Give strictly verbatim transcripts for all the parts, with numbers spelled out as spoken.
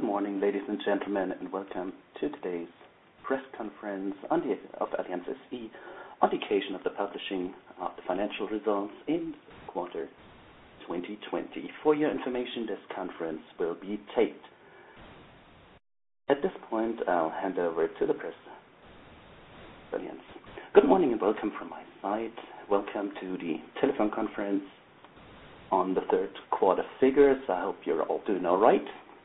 morning, ladies and gentlemen, and welcome to today's press conference on the, of Allianz S E on the occasion of the publishing of the financial results in quarter twenty twenty. For your information, this conference will be taped. At this point, I'll hand over to the press. Allianz. Good morning and welcome from my side. Welcome to the telephone conference on the third quarter figures. I hope you're all doing all right.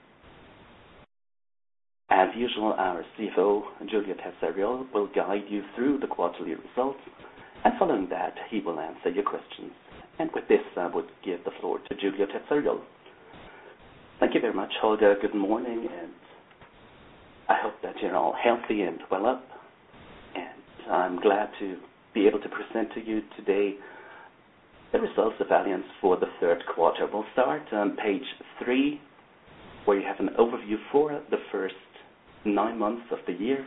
As usual, our C F O, Giulio Terzariol, will guide you through the quarterly results, and following that, he will answer your questions. And with this, I would give the floor to Giulio Terzariol. Thank you very much, Holger. Good morning, and I hope that you're all healthy and well up. And I'm glad to be able to present to you today the results of Allianz for the third quarter. We'll start on page three, where you have an overview for the first nine months of the year.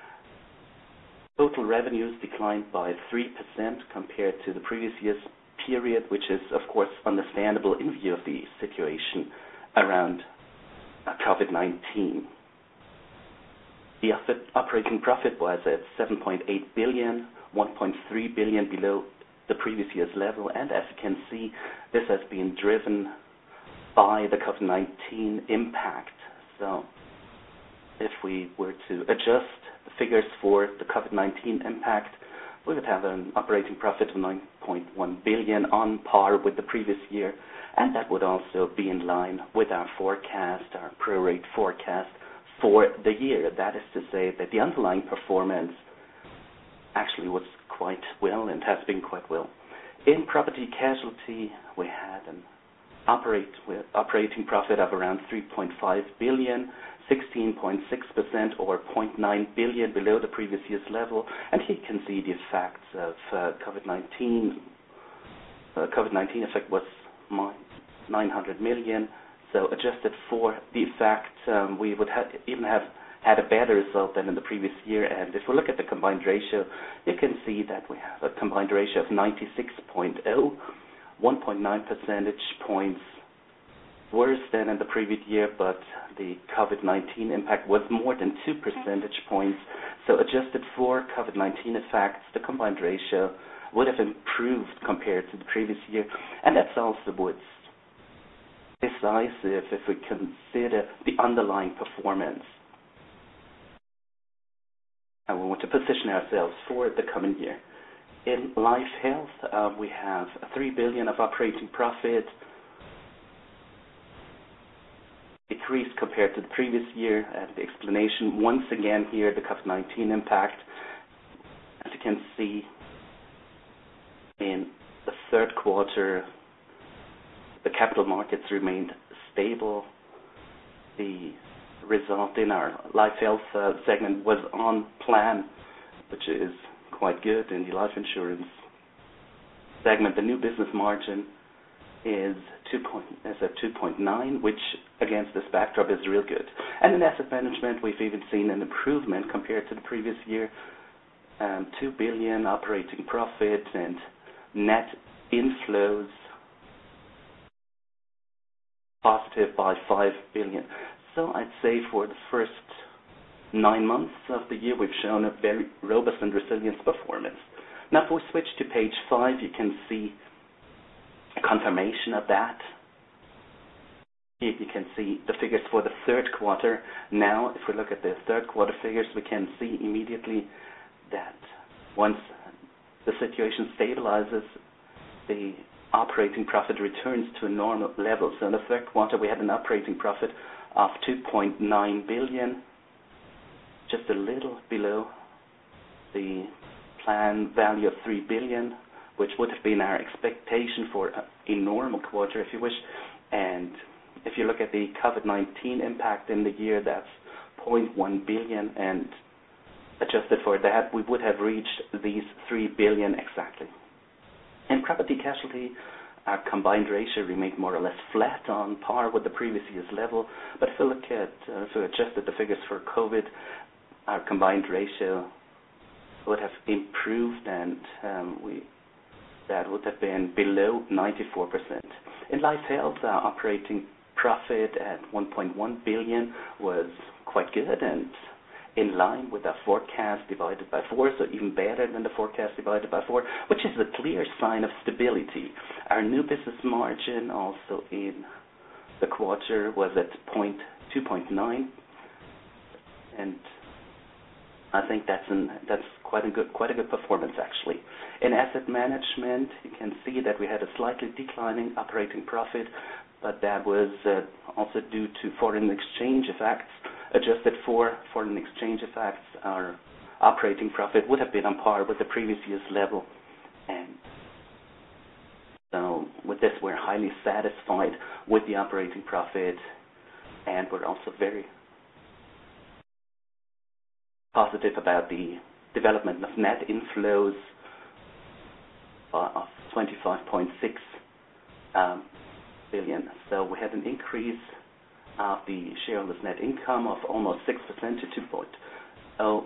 Total revenues declined by three percent compared to the previous year's period, which is, of course, understandable in view of the situation around COVID nineteen. The operating profit was at seven point eight billion, one point three billion below the previous year's level, and as you can see, this has been driven by the COVID nineteen impact. So if we were to adjust the figures for the COVID nineteen impact, we would have an operating profit of nine point one billion on par with the previous year, and that would also be in line with our forecast, our pro-rate forecast for the year. That is to say that the underlying performance actually was quite well and has been quite well. In property casualty, we had an operate with operating profit of around three point five billion, sixteen point six percent or zero point nine billion below the previous year's level, and here you can see the effects of uh, COVID nineteen. Uh, COVID nineteen effect was nine hundred million, so adjusted for the effect, um, we would have even have had a better result than in the previous year. And if we look at the combined ratio, you can see that we have a combined ratio of ninety-six point zero, one point nine percentage points worse than in the previous year, but the COVID nineteen impact was more than two percentage points. So adjusted for COVID nineteen effects, the combined ratio would have improved compared to the previous year, and that's also what's decisive if we consider the underlying performance. And we want to position ourselves for the coming year. In life health, uh, we have three billion of operating profit, decreased compared to the previous year. And the explanation, once again here, the COVID nineteen impact. As you can see, in the third quarter, the capital markets remained stable. The result in our life health uh, segment was on plan, which is quite good. In the life insurance segment, the new business margin is two point is at two point nine, which against this backdrop is real good. And in asset management, we've even seen an improvement compared to the previous year. Um, two billion operating profit and net inflows positive by five billion. So I'd say for the first nine months of the year, we've shown a very robust and resilient performance. Now, if we switch to page five, you can see a confirmation of that. Here you can see the figures for the third quarter. Now, if we look at the third quarter figures, we can see immediately that once the situation stabilizes, the operating profit returns to a normal level. So in the third quarter, we had an operating profit of two point nine billion, just a little below the planned value of three billion, which would have been our expectation for a normal quarter, if you wish. And if you look at the COVID nineteen impact in the year, that's zero point one billion, and adjusted for that, we would have reached these three billion exactly. In property casualty, our combined ratio remained more or less flat on par with the previous year's level. But if we look at, uh, if we adjusted the figures for COVID, our combined ratio would have improved, and um, we that would have been below ninety-four percent. In life health, our operating profit at one point one billion was quite good and in line with our forecast divided by four, so even better than the forecast divided by four, which is a clear sign of stability. Our new business margin also in the quarter was at two point nine, and I think that's an, that's quite a good quite a good performance actually. In asset management, you can see that we had a slightly declining operating profit, but that was uh, also due to foreign exchange effects. Adjusted for foreign exchange effects, our operating profit would have been on par with the previous year's level. And so with this, we're highly satisfied with the operating profit, and we're also very positive about the development of net inflows of twenty-five point six um, billion. So we had an increase of the shareholders' net income of almost six percent to two point zero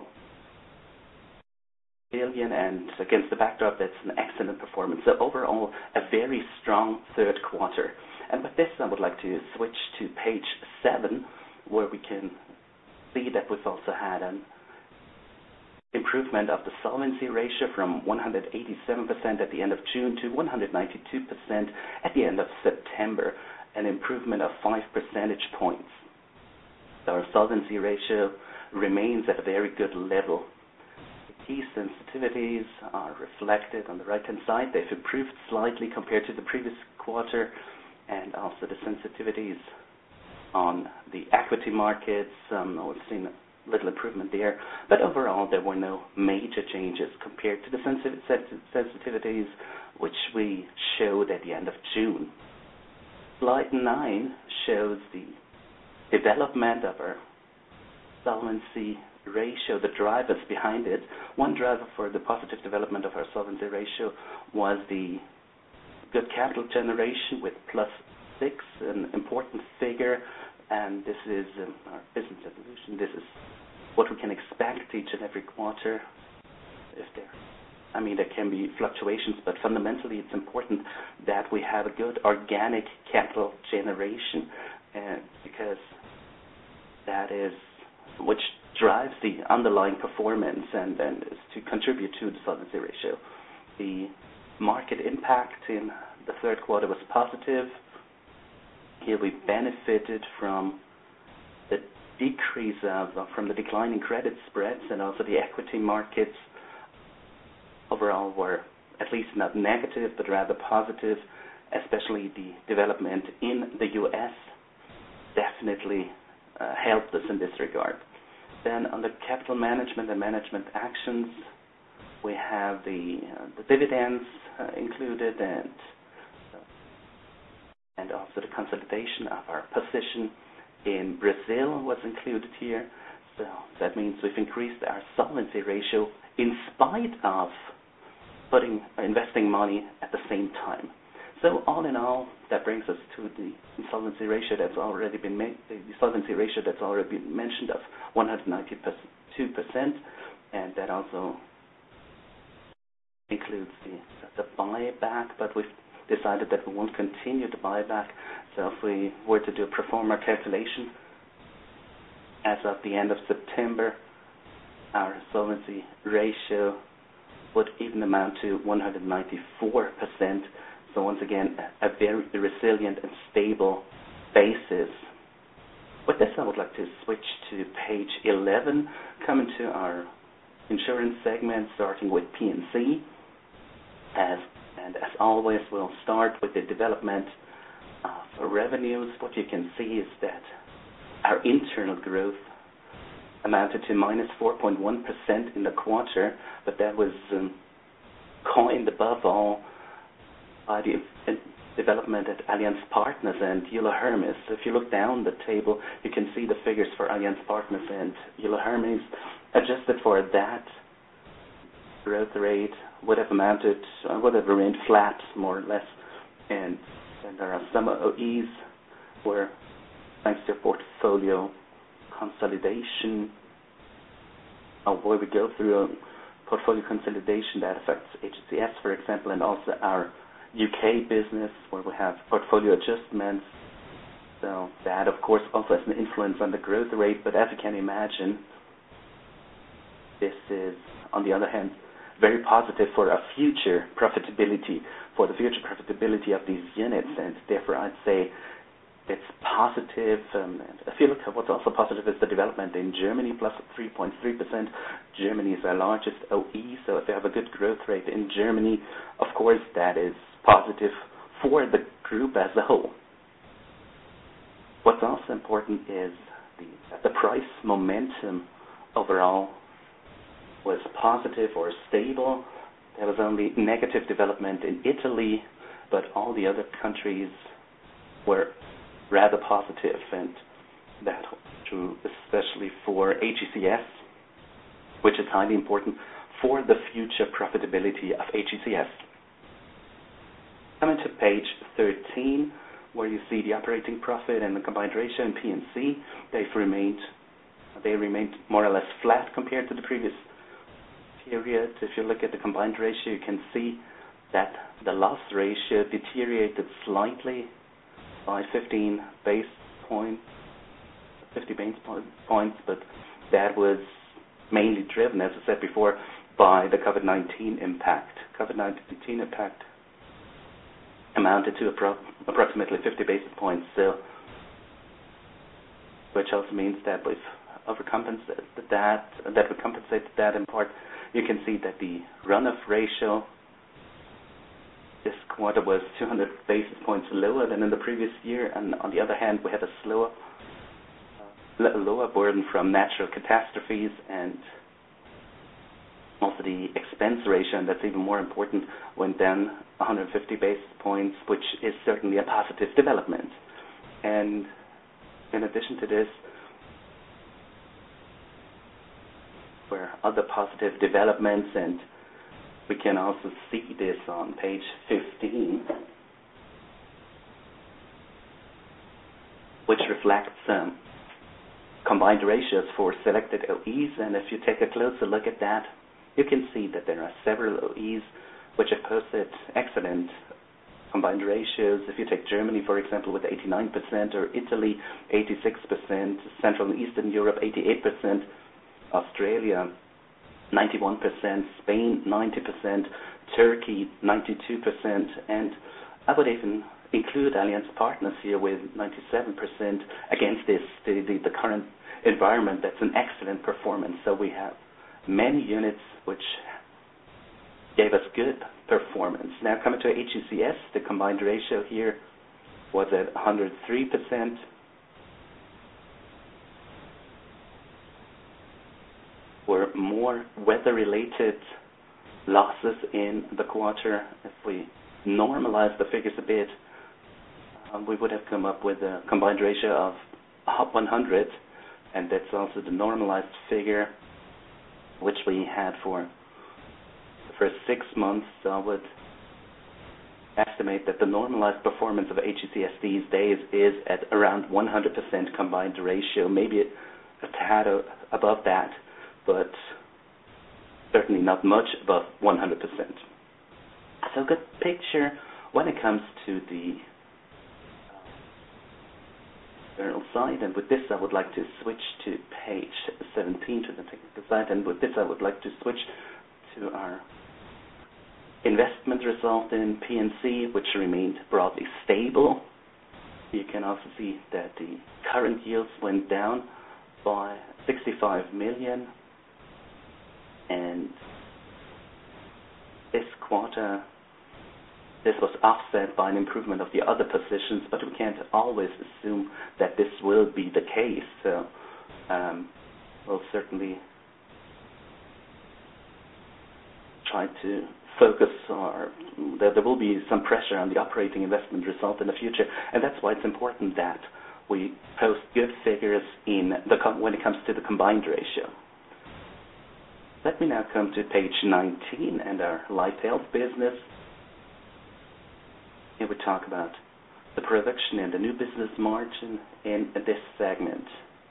billion, and against the backdrop, that's an excellent performance. So overall, a very strong third quarter. And with this, I would like to switch to page seven, where we can see that we've also had an improvement of the solvency ratio from one hundred eighty-seven percent at the end of June to one hundred ninety-two percent at the end of September, an improvement of five percentage points. So our solvency ratio remains at a very good level. The key sensitivities are reflected on the right-hand side. They've improved slightly compared to the previous quarter, and also the sensitivities on the equity markets. Um, we've seen a little improvement there, but overall there were no major changes compared to the sensitivities which we showed at the end of June. Slide nine shows the development of our solvency ratio, the drivers behind it. One driver for the positive development of our solvency ratio was the good capital generation with plus six, an important figure, and this is um, our business evolution. This is what we can expect each and every quarter. If there, I mean, there can be fluctuations, but fundamentally it's important that we have a good organic capital generation, uh, because that is which drives the underlying performance and, and is to contribute to the solvency ratio. The market impact in the third quarter was positive. Here we benefited from the decrease of, from the declining credit spreads, and also the equity markets overall were at least not negative, but rather positive, especially the development in the U S definitely uh, helped us in this regard. Then on the capital management and management actions, we have the, uh, the dividends uh, included, and uh, and also the consolidation of our position in Brazil was included here. So that means we've increased our solvency ratio in spite of putting investing money at the same time. So all in all, that brings us to the solvency ratio that's already been made, the solvency ratio that's already been mentioned of one hundred ninety-two percent, and that also includes the, the buyback, but we've decided that we won't continue the buyback. So if we were to do a pro forma calculation, as of the end of September, our solvency ratio would even amount to one hundred ninety-four percent. So once again, a very resilient and stable basis. With this, I would like to switch to page eleven, coming to our insurance segment, starting with P and C. As, and as always, we'll start with the development of revenues. What you can see is that our internal growth amounted to minus four point one percent in the quarter, but that was um, coined above all by the development at Allianz Partners and Euler Hermes. If you look down the table, you can see the figures for Allianz Partners and Euler Hermes. Adjusted for that, growth rate would have amounted, uh, would have remained flat, more or less. And, and there are some O Es where, thanks to portfolio consolidation, uh, where we go through a portfolio consolidation that affects H C S, for example, and also our U K business, where we have portfolio adjustments So that, of course, also has an influence on the growth rate, but as you can imagine, this is, on the other hand, very positive for our future profitability, for the future profitability of these units, and therefore I'd say it's positive. Um, I feel like what's also positive is the development in Germany, plus three point three percent. Germany is our largest O E, so if you have a good growth rate in Germany, of course that is positive for the group as a whole. What's also important is the, the price momentum overall was positive or stable. There was only negative development in Italy, but all the other countries were rather positive, and that holds true especially for H E C S, which is highly important for the future profitability of H E C S. Coming to page thirteen, where you see the operating profit and the combined ratio in P and C, they've remained, they remained more or less flat compared to the previous period. If you look at the combined ratio, you can see that the loss ratio deteriorated slightly by fifteen base points, fifty base points, but that was mainly driven, as I said before, by the COVID nineteen impact. COVID nineteen impact amounted to appro- approximately fifty basis points, so, which also means that we've overcompensated that, that we compensated that in part. You can see that the run-off ratio this quarter was two hundred basis points lower than in the previous year, and on the other hand, we had a slower, uh, lower burden from natural catastrophes, and also the expense ratio, and that's even more important, went down one hundred fifty basis points, which is certainly a positive development. And in addition to this, were other positive developments, and we can also see this on page fifteen, which reflects um, combined ratios for selected O Es. And if you take a closer look at that, you can see that there are several O Es which have posted excellent combined ratios. If you take Germany, for example, with eighty-nine percent, or Italy, eighty-six percent, Central and Eastern Europe, eighty-eight percent, Australia, ninety-one percent, Spain, ninety percent, Turkey, ninety-two percent, and I would even include Allianz Partners here with ninety-seven percent. Against this, the, the, the current environment, that's an excellent performance. So we have many units which gave us good performance. Now coming to H E C S, the combined ratio here was at one hundred three percent. Were more weather-related losses in the quarter. If we normalize the figures a bit, um, we would have come up with a combined ratio of one hundred, and that's also the normalized figure which we had for the first six months. So I would estimate that the normalized performance of H E C S these days is at around one hundred percent combined ratio, maybe a tad above that, but certainly not much above one hundred percent. So a good picture when it comes to the external side, and with this I would like to switch to page seventeen, to the technical side, and with this I would like to switch to our investment result in P and C, which remained broadly stable. You can also see that the current yields went down by sixty-five million, and this quarter this was offset by an improvement of the other positions, but we can't always assume that this will be the case. So um, we'll certainly try to focus, or there, there will be some pressure on the operating investment result in the future, and that's why it's important that we post good figures in the com- when it comes to the combined ratio. Let me now come to page nineteen and our life health business. Here we talk about the production and the new business margin in this segment.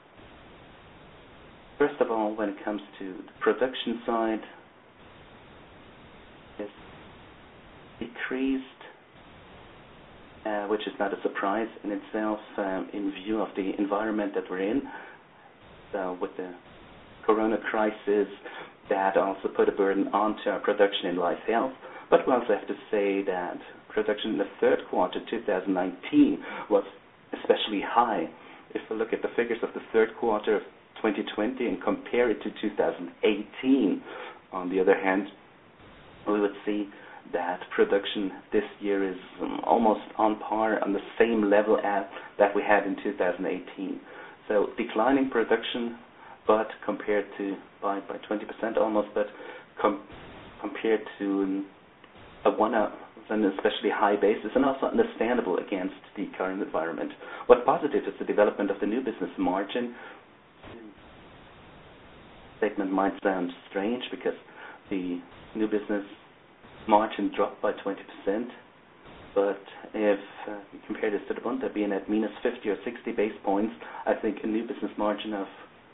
First of all, when it comes to the production side, it's decreased, uh, which is not a surprise in itself um, in view of the environment that we're in. So with the corona crisis, that also put a burden onto our production in Life Health. But we also have to say that production in the third quarter two thousand nineteen was especially high. If we look at the figures of the third quarter of twenty twenty and compare it to two thousand eighteen, on the other hand, we would see that production this year is um, almost on par, on the same level as that we had in two thousand eighteen. So declining production, but compared to by by twenty percent almost, but com- compared to um, a one up an especially high basis, and also understandable against the current environment. What's positive is the development of the new business margin. Statement might sound strange because the new business margin dropped by twenty percent, but if uh, you compare this to the Bund, being at minus fifty or sixty base points, I think a new business margin of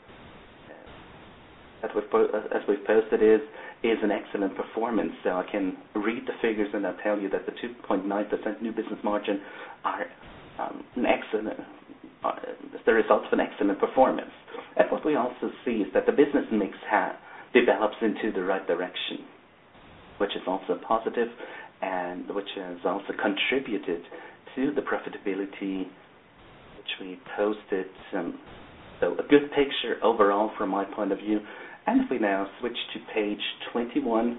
as we've, po- as we've posted is is an excellent performance. So I can read the figures and I'll tell you that the two point nine percent new business margin are um, an excellent, uh, the result of an excellent performance. And what we also see is that the business mix ha- develops into the right direction, which is also positive and which has also contributed to the profitability which we posted. Um, so a good picture overall from my point of view. And if we now switch to page twenty-one,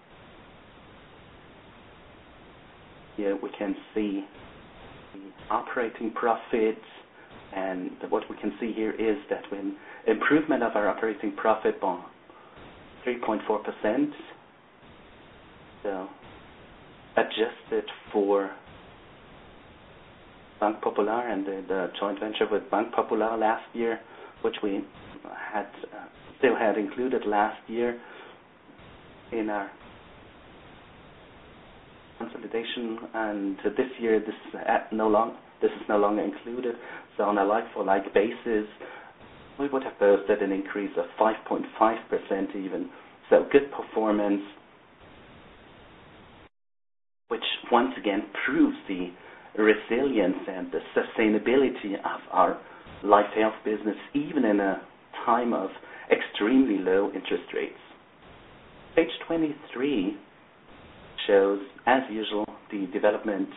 here we can see the operating profit, and what we can see here is that when improvement of our operating profit by three point four percent, so adjusted for Bank Popular and the, the joint venture with Bank Popular last year, which we had uh, still had included last year in our consolidation, and uh, this year this is uh, no long this is no longer included. So on a like-for-like basis, we would have posted an increase of five point five percent even. So good performance, which once again proves the resilience and the sustainability of our Life Health business, even in a time of extremely low interest rates. Page twenty-three shows, as usual, the development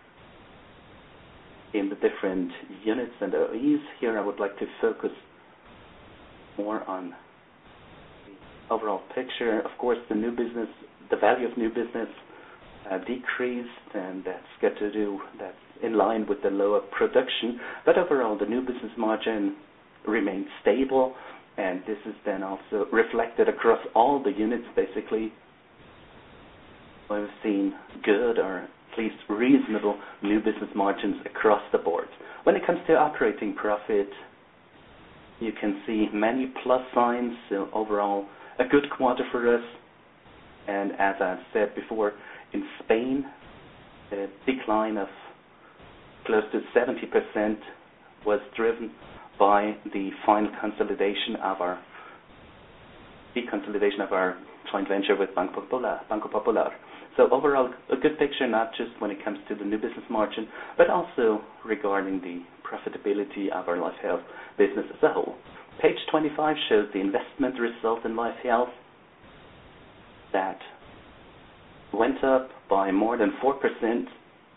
in the different units and O Es. Here I would like to focus more on the overall picture. Of course, the new business, the value of new business uh, decreased, and that's got to do, that's in line with the lower production. But overall, the new business margin remained stable, and this is then also reflected across all the units, basically. We've seen good, or at least reasonable, new business margins across the board. When it comes to operating profit, you can see many plus signs. So overall, a good quarter for us. And as I said before, in Spain, a decline of close to seventy percent was driven by the final consolidation of our deconsolidation of our joint venture with Banco Popular. Banco Popular. So overall, a good picture, not just when it comes to the new business margin, but also regarding the profitability of our Life Health business as a whole. Page twenty-five shows the investment result in Life Health that went up by more than four percent.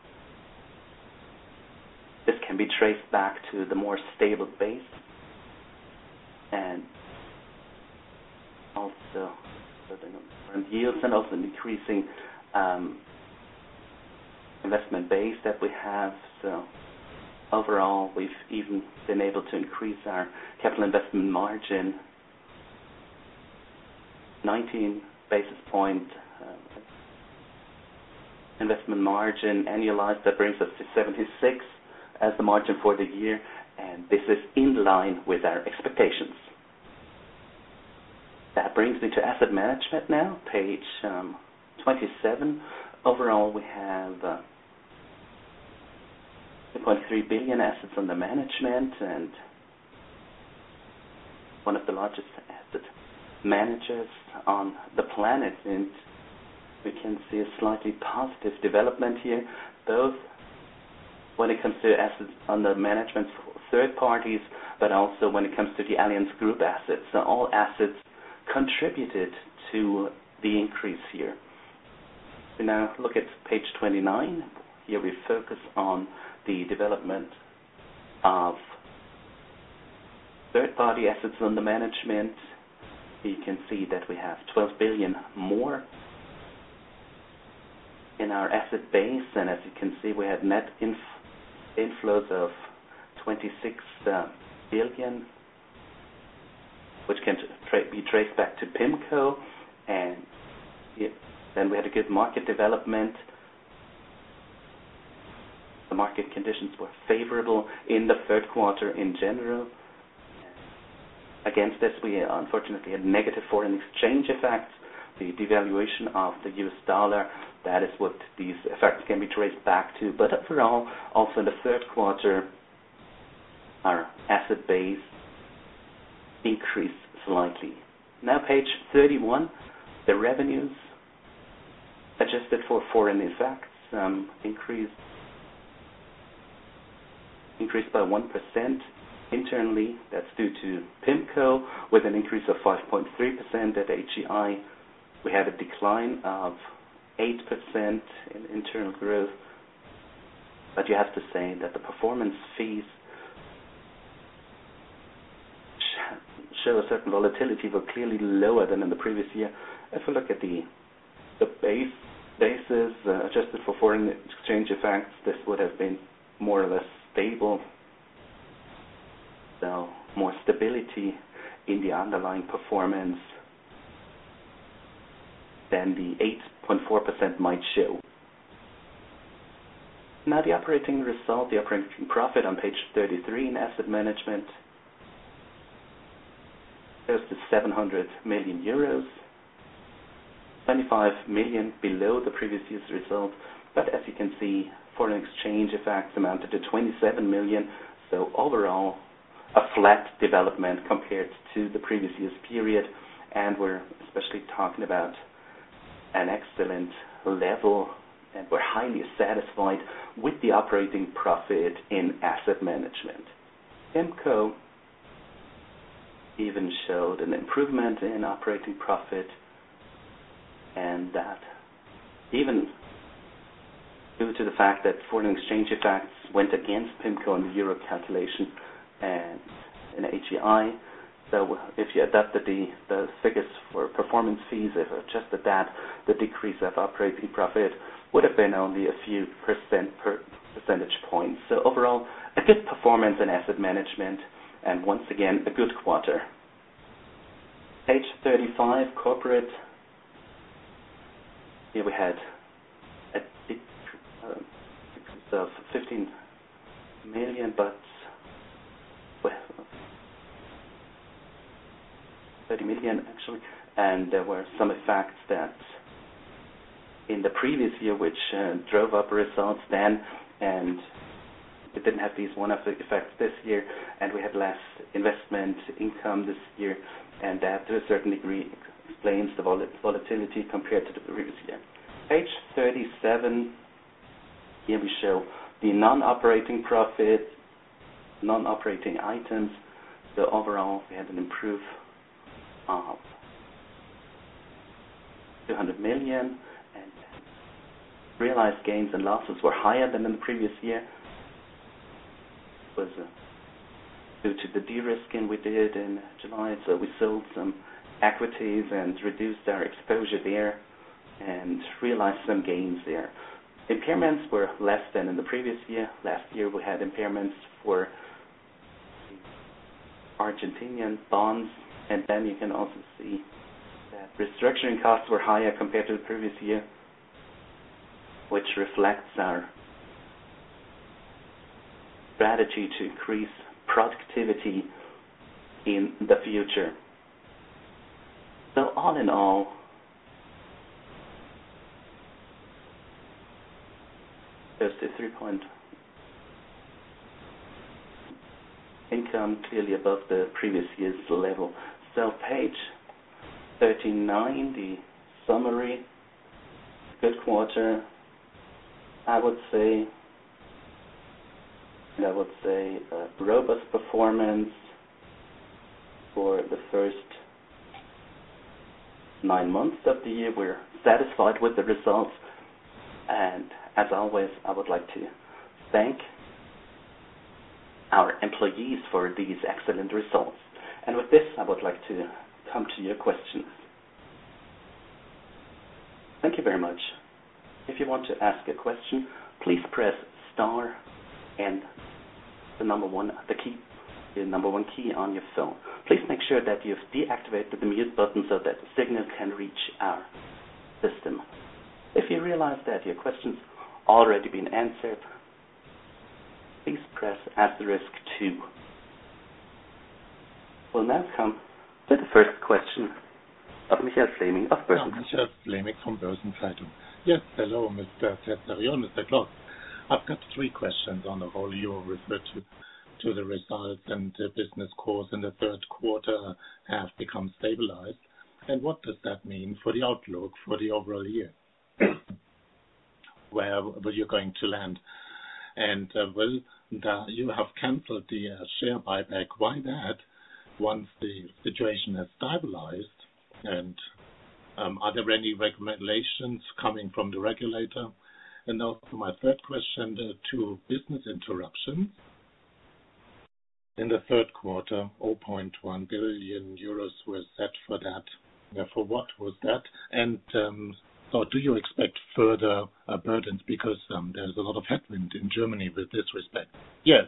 This can be traced back to the more stable base and also the yields, and also an increasing um, investment base that we have. So overall, we've even been able to increase our capital investment margin nineteen basis point uh, investment margin annualized. That brings us to seventy-six as the margin for the year, and this is in line with our expectations. That brings me to asset management now, page um, twenty-seven. Overall, we have uh, two point three billion assets under management, and one of the largest asset managers on the planet. And we can see a slightly positive development here, both when it comes to assets under management for third parties, but also when it comes to the Allianz Group assets. So all assets contributed to the increase here. We now look at page twenty-nine. Here we focus on the development of third-party assets under management. You can see that we have twelve billion more in our asset base, and as you can see, we had net inf inflows of twenty-six uh, billion, which can tra be traced back to PIMCO, and yeah, then we had a good market development. The market conditions were favorable in the third quarter in general. Against this, we unfortunately had negative foreign exchange effects. The devaluation of the U S dollar, that is what these effects can be traced back to. But overall, also in the third quarter, our asset base increased slightly. Now page thirty-one, the revenues adjusted for foreign effects um, increased increased by one percent. Internally, that's due to PIMCO with an increase of five point three percent. At H E I, we had a decline of eight percent in internal growth. But you have to say that the performance fees show a certain volatility, were clearly lower than in the previous year. If we look at the the base basis uh, adjusted for foreign exchange effects, this would have been more or less stable. So more stability in the underlying performance than the eight point four percent might show. Now the operating result, the operating profit on page thirty-three in asset management goes to seven hundred million euros, twenty-five million below the previous year's result, but as you can see, foreign exchange effects amounted to twenty-seven million, so overall a flat development compared to the previous year's period, and we're especially talking about an excellent level, and we're highly satisfied with the operating profit in asset management. PIMCO even showed an improvement in operating profit, and that even due to the fact that foreign exchange effects went against PIMCO in the euro calculation and in H E I. So if you adapted the, the figures for performance fees, if adjusted that, the decrease of operating profit would have been only a few percent per percentage points. So overall, a good performance in asset management, and once again, a good quarter. Page thirty-five, corporate. Here we had a decrease uh, of fifteen million, but well, thirty million actually, and there were some effects that in the previous year which uh, drove up results then, and we didn't have these one-off effects this year, and we had less investment income this year, and that to a certain degree explains the vol volatility compared to the previous year. Page thirty-seven, here we show the non-operating profit, non-operating items. So overall, we had an improve of two hundred million, and realized gains and losses were higher than in the previous year. It was uh, due to the de-risking we did in July, so we sold some equities and reduced our exposure there and realized some gains there. Impairments were less than in the previous year. Last year we had impairments for Argentinian bonds, and then you can also see that restructuring costs were higher compared to the previous year, which reflects our strategy to increase productivity in the future. So all in all, there's the three point income clearly above the previous year's level. So page thirty-nine, the summary, good quarter. I would say And I would say uh, robust performance for the first nine months of the year. We're satisfied with the results. And as always, I would like to thank our employees for these excellent results. And with this, I would like to come to your questions. Thank you very much. If you want to ask a question, please press star and the number one, the key, the number one key on your phone. Please make sure that you've deactivated the mute button so that the signal can reach our system. If you realize that your question's already been answered, please press asterisk two. We'll now come to the first question of Michael Fleming of Börsen. Yeah, Michael Fleming from Börsenzeitung. Yes, hello, Mister Terzariol, Mister Klotz. I've got three questions on the whole. You referred to, to the results and the business course in the third quarter have become stabilized. And what does that mean for the outlook for the overall year? Where were you going to land? And uh, will the, you have cancelled the uh, share buyback. Why that? Once the situation has stabilized, and um, are there any regulations coming from the regulator? And now for my third question, the two business interruptions. In the third quarter, zero point one billion euros were set for that. Yeah, for what was that? And um, so do you expect further uh, burdens? Because um, there's a lot of headwind in Germany with this respect. Yes.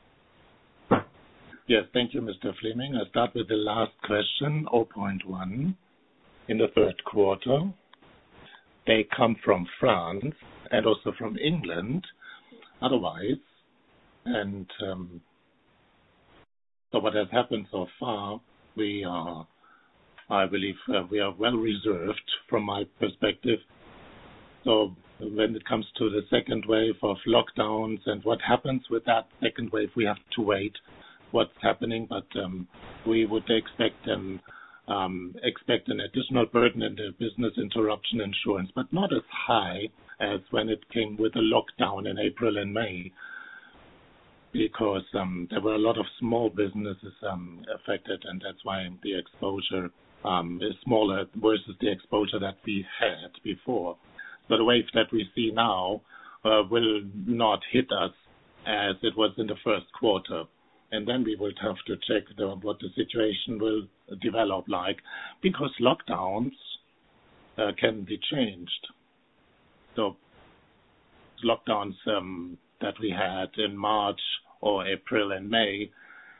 Yes, thank you, Mister Fleming. I'll start with the last question, zero point one in the third quarter. They come from France and also from England, otherwise. And um, so what has happened so far, we are, I believe, uh, we are well reserved from my perspective. So when it comes to the second wave of lockdowns and what happens with that second wave, we have to wait what's happening, but um, we would expect an, um, expect an additional burden in the business interruption insurance, but not as high as when it came with a lockdown in April and May, because um, there were a lot of small businesses um, affected, and that's why the exposure um, is smaller versus the exposure that we had before. So the wave that we see now uh, will not hit us as it was in the first quarter. And then we would have to check the, what the situation will develop like, because lockdowns uh, can be changed. So lockdowns um, that we had in March or April and May,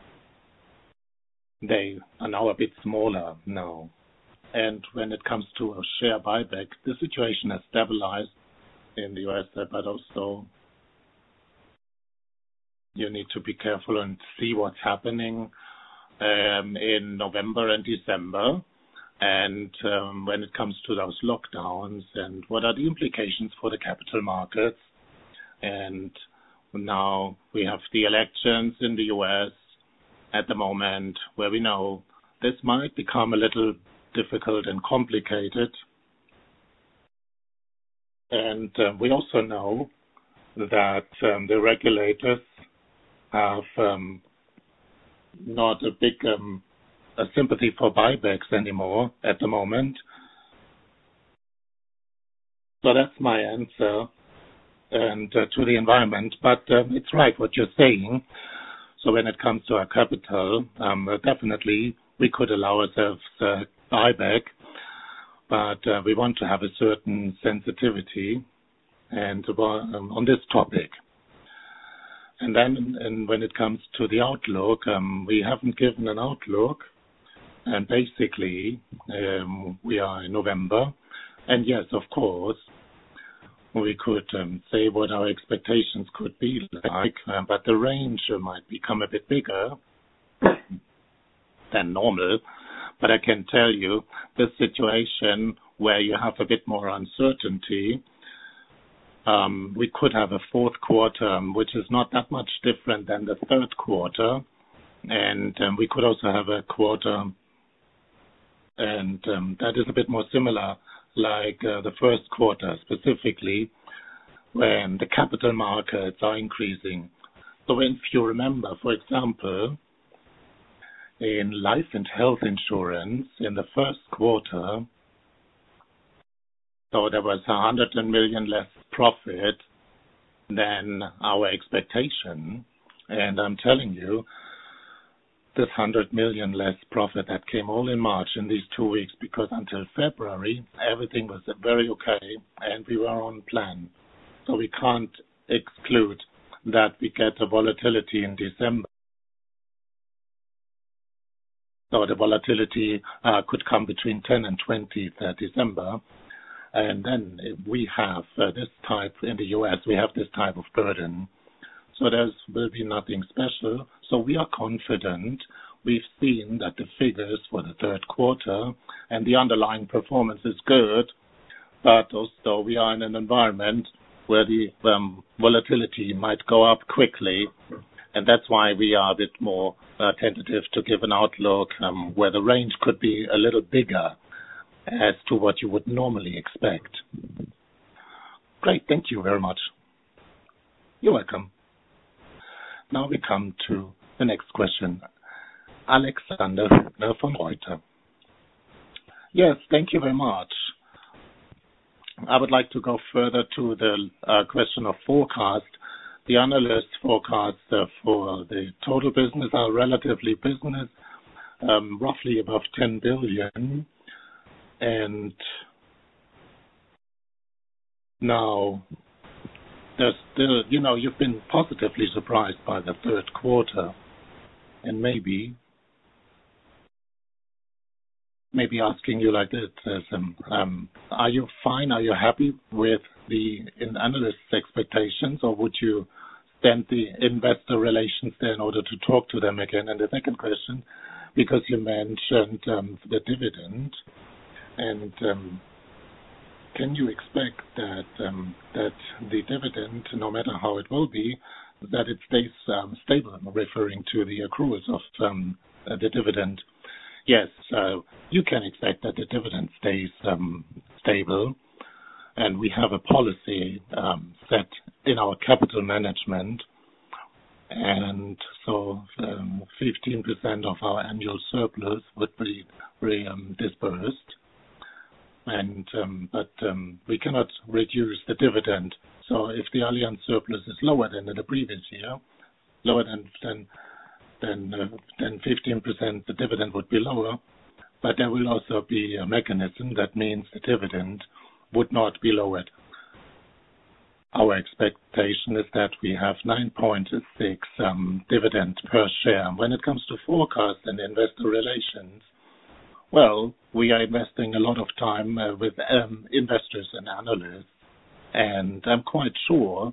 they are now a bit smaller now. And when it comes to a share buyback, the situation has stabilized in the U S, but also you need to be careful and see what's happening um, in November and December. And um, when it comes to those lockdowns and what are the implications for the capital markets. And now we have the elections in the U S at the moment where we know this might become a little difficult and complicated. And uh, we also know that um, the regulators have um, not a big um, a sympathy for buybacks anymore at the moment. So that's my answer and uh, to the environment. But um, it's right what you're saying. So when it comes to our capital, um, uh, definitely we could allow ourselves uh, buyback, but uh, we want to have a certain sensitivity and uh, um, on this topic. And then and when it comes to the outlook, um, we haven't given an outlook. And basically, um, we are in November. And yes, of course, we could um, say what our expectations could be like, uh, but the range uh, might become a bit bigger than normal. But I can tell you, this situation where you have a bit more uncertainty, Um, we could have a fourth quarter, um, which is not that much different than the third quarter. And um, we could also have a quarter, and um, that is a bit more similar, like uh, the first quarter specifically, when the capital markets are increasing. So if you remember, for example, in life and health insurance in the first quarter, so there was one hundred million less profit than our expectation. And I'm telling you, this one hundred million less profit that came all in March in these two weeks, because until February, everything was very okay and we were on plan. So we can't exclude that we get a volatility in December. So the volatility uh, could come between ten and twentieth uh, December. And then we have uh, this type in the U S, we have this type of burden. So there will be nothing special. So we are confident. We've seen that the figures for the third quarter and the underlying performance is good, but also we are in an environment where the um, volatility might go up quickly, and that's why we are a bit more uh, tentative to give an outlook um, where the range could be a little bigger as to what you would normally expect. Great, thank you very much. You're welcome. Now we come to the next question. Alexander von Reuter. Yes, thank you very much. I would like to go further to the uh, question of forecast. The analyst forecasts uh, for the total business are relatively business, um, roughly above ten billion. And now, there's still, you know, you've been positively surprised by the third quarter, and maybe, maybe asking you like this, um, um, are you fine? Are you happy with the in analyst's expectations, or would you send the investor relations there in order to talk to them again? And the second question, because you mentioned um, the dividend. And um, can you expect that um, that the dividend, no matter how it will be, that it stays um, stable? I'm referring to the accruals of um, uh, the dividend. Yes, uh, you can expect that the dividend stays um, stable, and we have a policy um, set in our capital management, and so um, fifteen percent of our annual surplus would be, be um, dispersed. And um, but um, we cannot reduce the dividend. So if the Allianz surplus is lower than in the previous year, lower than than than uh, than fifteen percent, the dividend would be lower. But there will also be a mechanism that means the dividend would not be lowered. Our expectation is that we have nine point six um, dividend per share. When it comes to forecast and investor relations, well, we are investing a lot of time uh, with um, investors and analysts, and I'm quite sure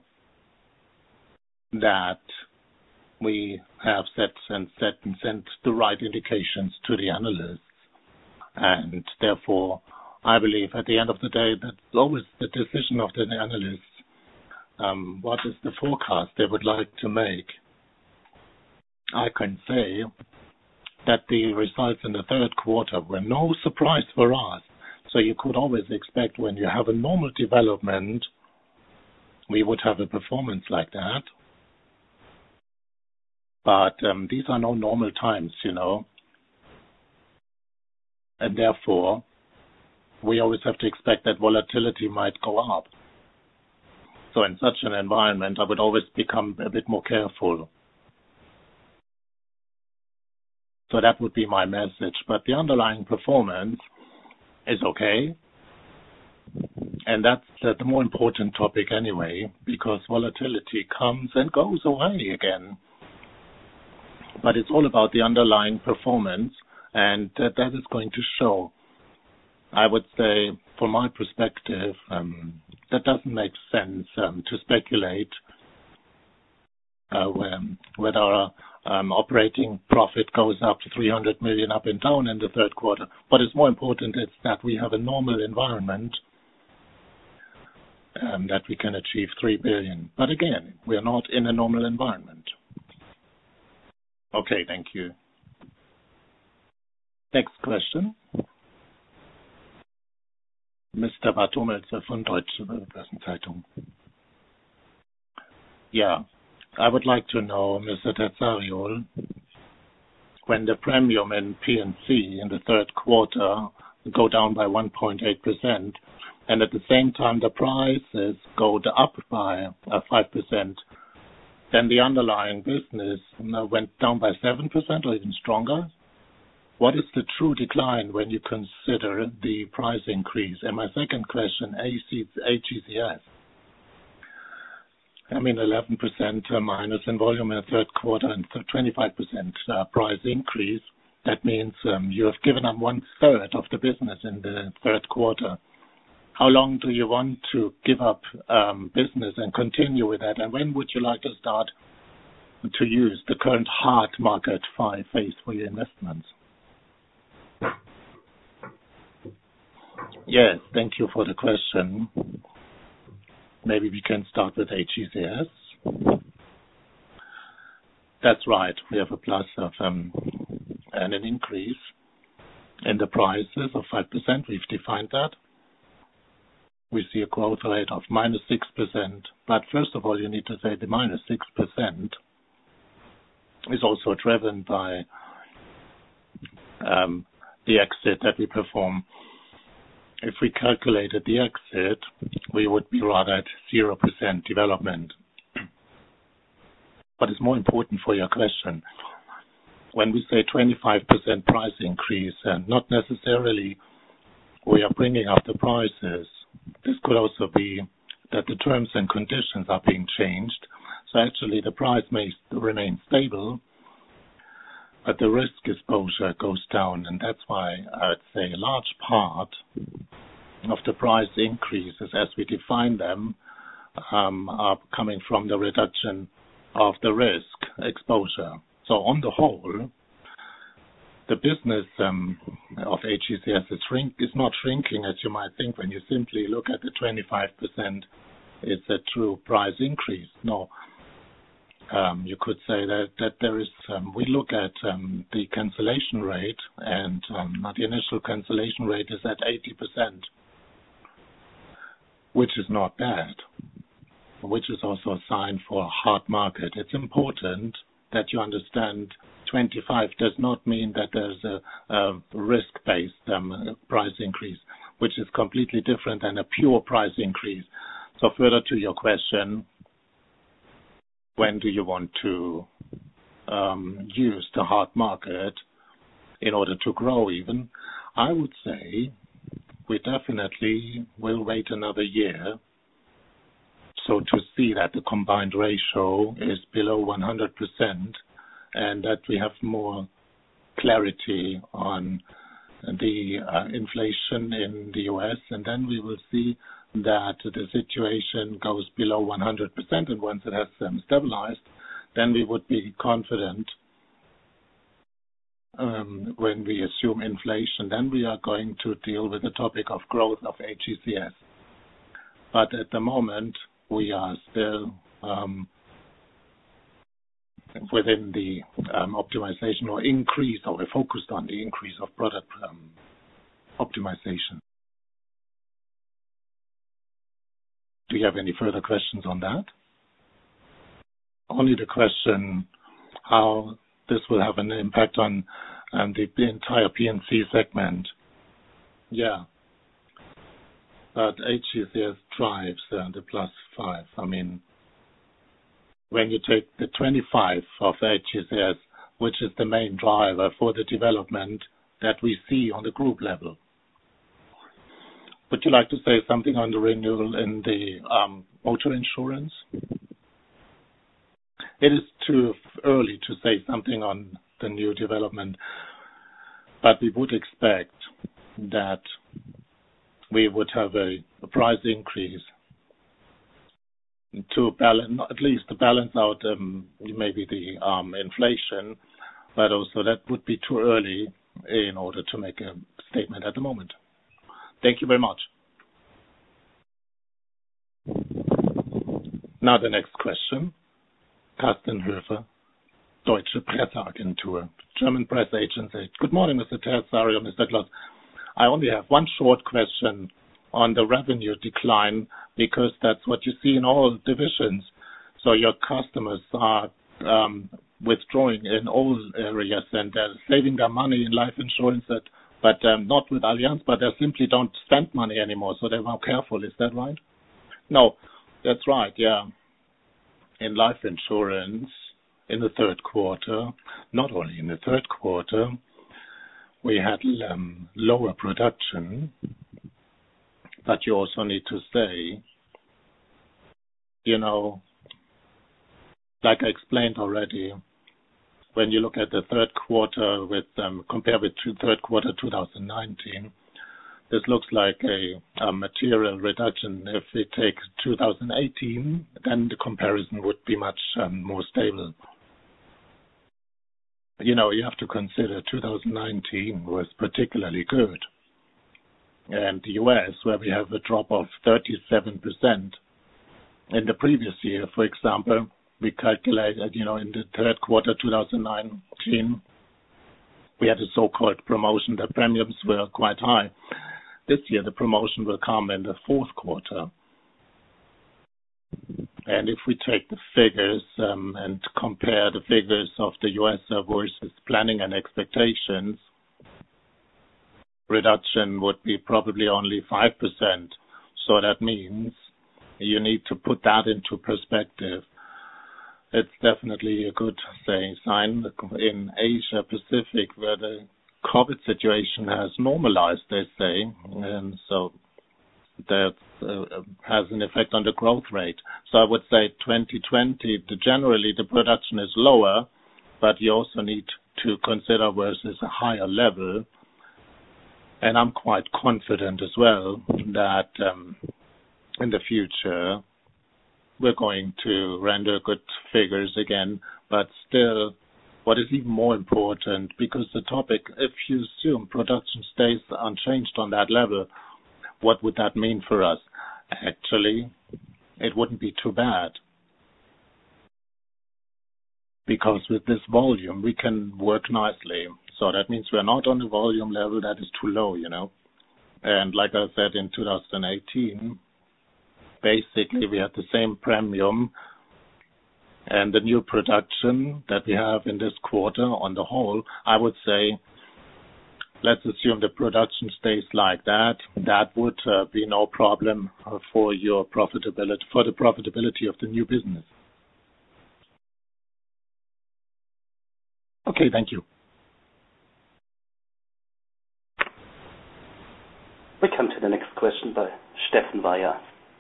that we have set and set and sent the right indications to the analysts, and therefore I believe at the end of the day that's always the decision of the analysts. Um, what is the forecast they would like to make? I can say that the results in the third quarter were no surprise for us. So you could always expect when you have a normal development, we would have a performance like that. But um, these are no normal times, you know. And therefore, we always have to expect that volatility might go up. So in such an environment, I would always become a bit more careful. So that would be my message. But the underlying performance is okay. And that's uh, the more important topic anyway, because volatility comes and goes away again. But it's all about the underlying performance, and uh, that is going to show. I would say, from my perspective, um, that doesn't make sense um, to speculate uh, when, whether our um, operating profit goes up to three hundred million up and down in the third quarter. What is more important is that we have a normal environment, um, that we can achieve three billion. But again, we are not in a normal environment. Okay, thank you. Next question. Mister Bartomelzer von Deutsche Börsenzeitung. Yeah, I would like to know, Mister Terzariol, when the premium in P and C in the third quarter go down by one point eight percent, and at the same time the prices go up by uh, five percent, then the underlying business uh, went down by seven percent or even stronger. What is the true decline when you consider the price increase? And my second question, A G C S. I mean, eleven percent minus in volume in the third quarter and twenty-five percent uh, price increase. That means um, you have given up one third of the business in the third quarter. How long do you want to give up um, business and continue with that? And when would you like to start to use the current hard market phase for your investments? Yes, thank you for the question. Maybe we can start with A G C S. That's right. We have a plus of um, and an increase in the prices of five percent. We've defined that. We see a growth rate of minus six percent. But first of all, you need to say the minus six percent is also driven by um, the exit that we perform. If we calculated the exit, we would be rather at zero percent development. What is more important for your question, when we say twenty-five percent price increase, and not necessarily we are bringing up the prices, this could also be that the terms and conditions are being changed. So actually the price may remain stable, but the risk exposure goes down, and that's why I'd say a large part of the price increases, as we define them, um, are coming from the reduction of the risk exposure. So on the whole, the business um, of A G C S is, shrink, is not shrinking, as you might think when you simply look at the twenty-five percent. It's a true price increase. No. Um, you could say that, that there is, um, we look at um, the cancellation rate, and um, the initial cancellation rate is at eighty percent, which is not bad, which is also a sign for a hard market. It's important that you understand twenty-five does not mean that there's a, a risk-based um, price increase, which is completely different than a pure price increase. So further to your question, when do you want to um, use the hard market in order to grow even? I would say we definitely will wait another year. So to see that the combined ratio is below one hundred percent and that we have more clarity on the uh, inflation in the U S, and then we will see that the situation goes below one hundred percent, and once it has um, stabilized, then we would be confident um, when we assume inflation, then we are going to deal with the topic of growth of A G C S. But at the moment, we are still um, within the um, optimization or increase, or we're focused on the increase of product um, optimization. Do you have any further questions on that? Only the question how this will have an impact on um, the, the entire P and C segment. Yeah. But A G C S drives uh, the plus five. I mean, when you take the twenty-five of A G C S, which is the main driver for the development that we see on the group level. Would you like to say something on the renewal in the um, motor insurance? It is too early to say something on the new development, but we would expect that we would have a, a price increase to balance, at least to balance out um, maybe the um, inflation, but also that would be too early in order to make a statement at the moment. Thank you very much. Now the next question. Carsten Höfer, Deutsche Presseagentur, German press agency. Good morning, Mister Terzariol, Mister Klotz. I only have one short question on the revenue decline, because that's what you see in all divisions. So your customers are um, withdrawing in all areas and they're saving their money in life insurance, that, but um, not with Allianz, but they simply don't spend money anymore, so they're more careful. Is that right? No, that's right, yeah. In life insurance, in the third quarter, not only in the third quarter, we had um, lower production, but you also need to say, you know, like I explained already, when you look at the third quarter with um, compare with the third quarter two thousand nineteen, this looks like a, a material reduction. If we take two thousand eighteen, then the comparison would be much um, more stable. You know, you have to consider two thousand nineteen was particularly good. And the U S, where we have a drop of thirty-seven percent. In the previous year, for example, we calculated, you know, in the third quarter two thousand nineteen, we had a so-called promotion. The premiums were quite high. This year, the promotion will come in the fourth quarter. And if we take the figures um, and compare the figures of the U S versus planning and expectations, reduction would be probably only five percent. So that means you need to put that into perspective. It's definitely a good, say, sign in Asia Pacific where the COVID situation has normalized, they say, and so that uh, has an effect on the growth rate. So I would say twenty twenty, the, generally the production is lower, but you also need to consider versus a higher level. And I'm quite confident as well that um, in the future we're going to render good figures again, but still what is even more important, because the topic, if you assume production stays unchanged on that level, what would that mean for us? Actually, it wouldn't be too bad. Because with this volume, we can work nicely. So that means we're not on a volume level that is too low, you know. And like I said, in two thousand eighteen, basically we had the same premium and the new production that we have in this quarter on the whole, I would say, let's assume the production stays like that. That would uh, be no problem for your profitability, for the profitability of the new business. Okay, thank you. We come to the next question by Steffen Weyer.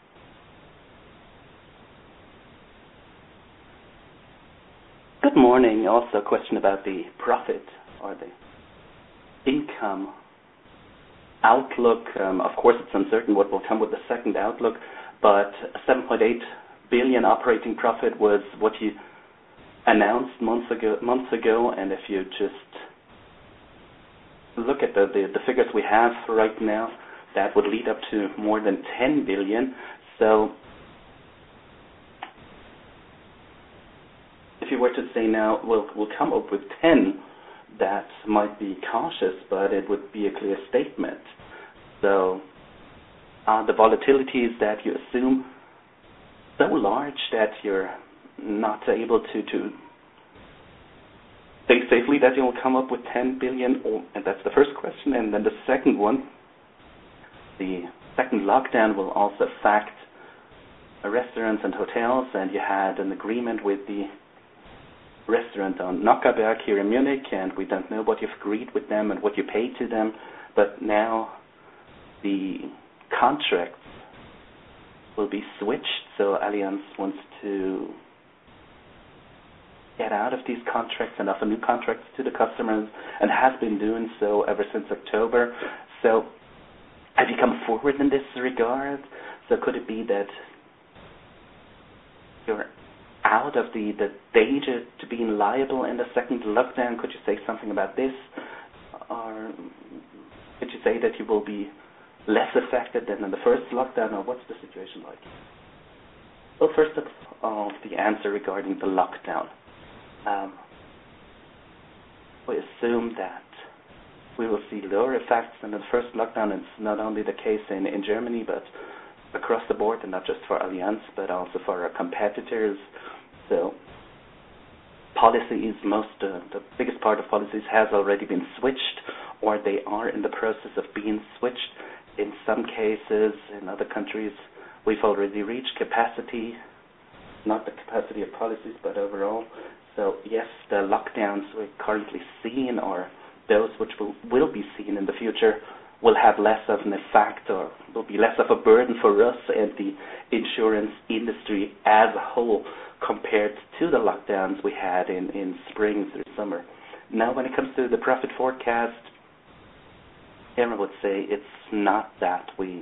Good morning. Also a question about the profit or the income outlook. Um, of course, it's uncertain what will come with the second outlook, but seven point eight billion operating profit was what you announced months ago. Months ago, and if you just look at the, the, the figures we have right now, that would lead up to more than ten billion. So if you were to say now, we'll, we'll come up with ten, that might be cautious, but it would be a clear statement. So are the volatilities that you assume so large that you're not able to, to think safely that you will come up with ten billion? Or, and that's the first question. And then the second one, the second lockdown will also affect restaurants and hotels, and you had an agreement with the restaurant on Nockerberg here in Munich, and we don't know what you've agreed with them and what you paid to them, but now the contracts will be switched, so Allianz wants to get out of these contracts and offer new contracts to the customers, and has been doing so ever since October. So have you come forward in this regard? So could it be that you're out of the, the danger to being liable in the second lockdown? Could you say something about this? Or could you say that you will be less affected than in the first lockdown, or what's the situation like? Well, first of all, the answer regarding the lockdown. Um, we assume that we will see lower effects than the first lockdown. It's not only the case in, in Germany, but across the board, and not just for Allianz, but also for our competitors. So policies, most uh, the biggest part of policies has already been switched, or they are in the process of being switched. In some cases, in other countries, we've already reached capacity, not the capacity of policies, but overall. So yes, the lockdowns we're currently seeing, or those which will, will be seen in the future, will have less of an effect, or will be less of a burden for us and the insurance industry as a whole compared to the lockdowns we had in, in spring through summer. Now, when it comes to the profit forecast, I would say it's not that we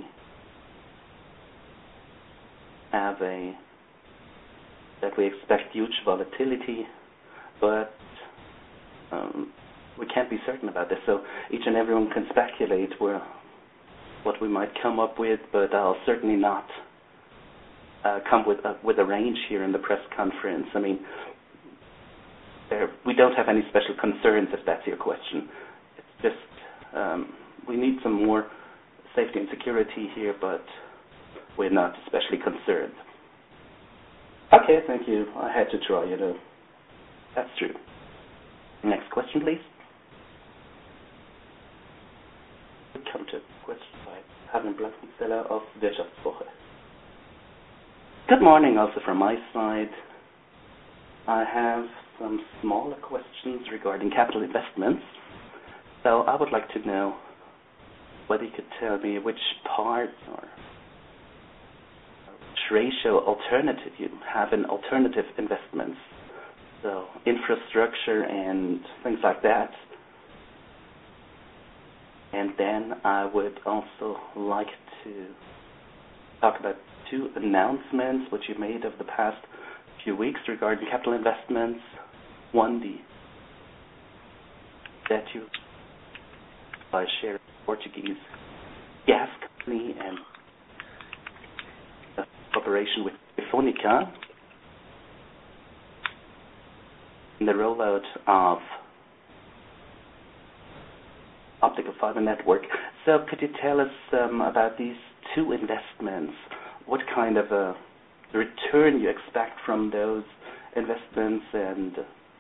have a that we expect huge volatility, but um, we can't be certain about this. So each and everyone can speculate where what we might come up with, but I'll certainly not uh, come with a, with a range here in the press conference. I mean, there, we don't have any special concerns, if that's your question. It's just um, we need some more safety and security here, but we're not especially concerned. Okay, thank you. I had to try, you know. That's true. Next question, please. We come to a question by Harlan Blankensteller of Wirtschaftswoche. Good morning also from my side. I have some smaller questions regarding capital investments. So I would like to know whether you could tell me which part or which ratio alternative you have in alternative investments, so infrastructure and things like that. And then I would also like to talk about two announcements which you made over the past few weeks regarding capital investments. One, the statute by share of Portuguese gas company and a cooperation with Telefónica in the rollout of optical fiber network. So could you tell us um, about these two investments? What kind of a return you expect from those investments, and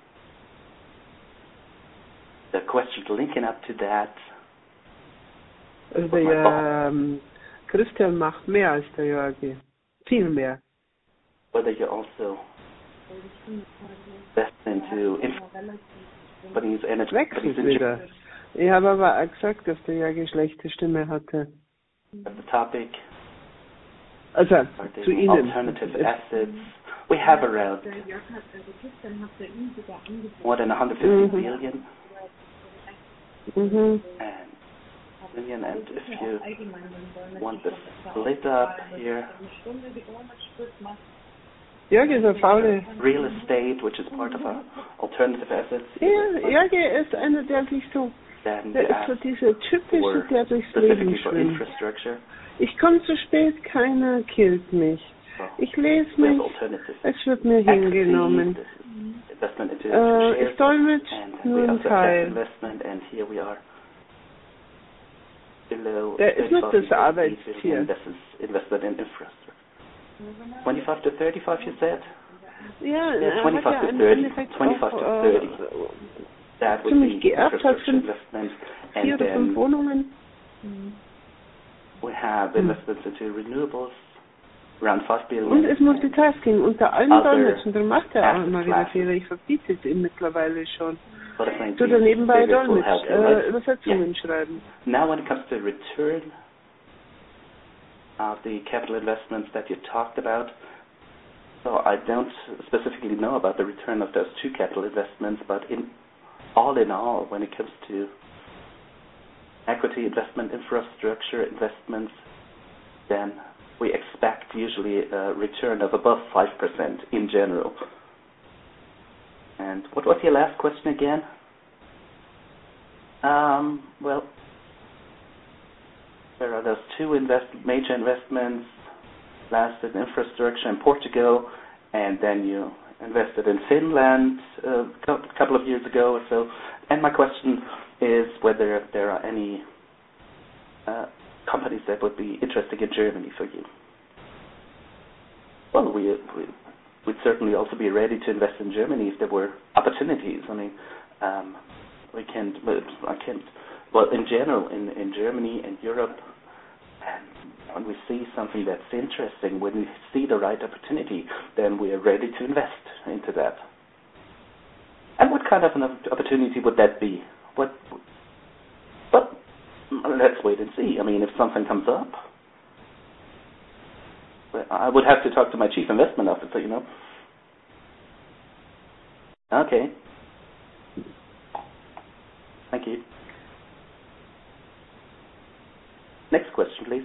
the question linking up to that? Also der ähm, Christian macht mehr als der Jörg. Viel mehr. Whether you also invest into companies, energy companies in wieder. Ich habe aber auch gesagt, dass der Jörg eine schlechte Stimme hatte. The topic. Also, zu Ihnen. Alternative assets. We have around more than one hundred fifty mhm. billion. Mhm. And billion, and if you want the split up here, Jörg ist eine faule. real estate, which is part of our alternative assets. Ja, Jörg ist einer, der sich so, Then der ist so dieser typische, der durchs Leben schwimmt. Ich komme zu spät, keiner killt mich. Ich lese mich, es wird mir hingenommen. Äh, ich dolmetsch nur einen Teil. Der ist nicht das Arbeitstier. twenty-five to thirty-five, you said? Ja, yeah, er twenty-five hat ja to thirty. Endeffekt twenty-five auch, to thirty. äh, That would ziemlich be geerbt hat, fünf, investment. vier oder fünf Wohnungen. We have investments into renewables, around five billion. Und es Multitasking unter allen Other Dolmetschen. Da macht er auch immer wieder classes. Fehler. Ich verbiete es ihm mittlerweile schon. But I think So these nebenbei figures will Dolmetsch, help you, äh, right? Übersetzungen Yeah. schreiben. Now when it comes to return of the capital investments that you talked about, so I don't specifically know about the return of those two capital investments, but in all in all, when it comes to equity investment, infrastructure investments, then we expect usually a return of above five percent in general. And what was your last question again? Um, well, there are those two invest major investments, last in infrastructure in Portugal, and then you invested in Finland a couple of years ago or so. And my question is whether there are any uh, companies that would be interesting in Germany for you. Well, we, we we'd certainly also be ready to invest in Germany if there were opportunities. I mean, um, we can't, I can't, well, in general, in, in Germany and Europe, and when we see something that's interesting, when we see the right opportunity, then we are ready to invest into that. And what kind of an opportunity would that be? What? But let's wait and see. I mean, if something comes up, I would have to talk to my chief investment officer, you know. Okay. Thank you. Next question, please.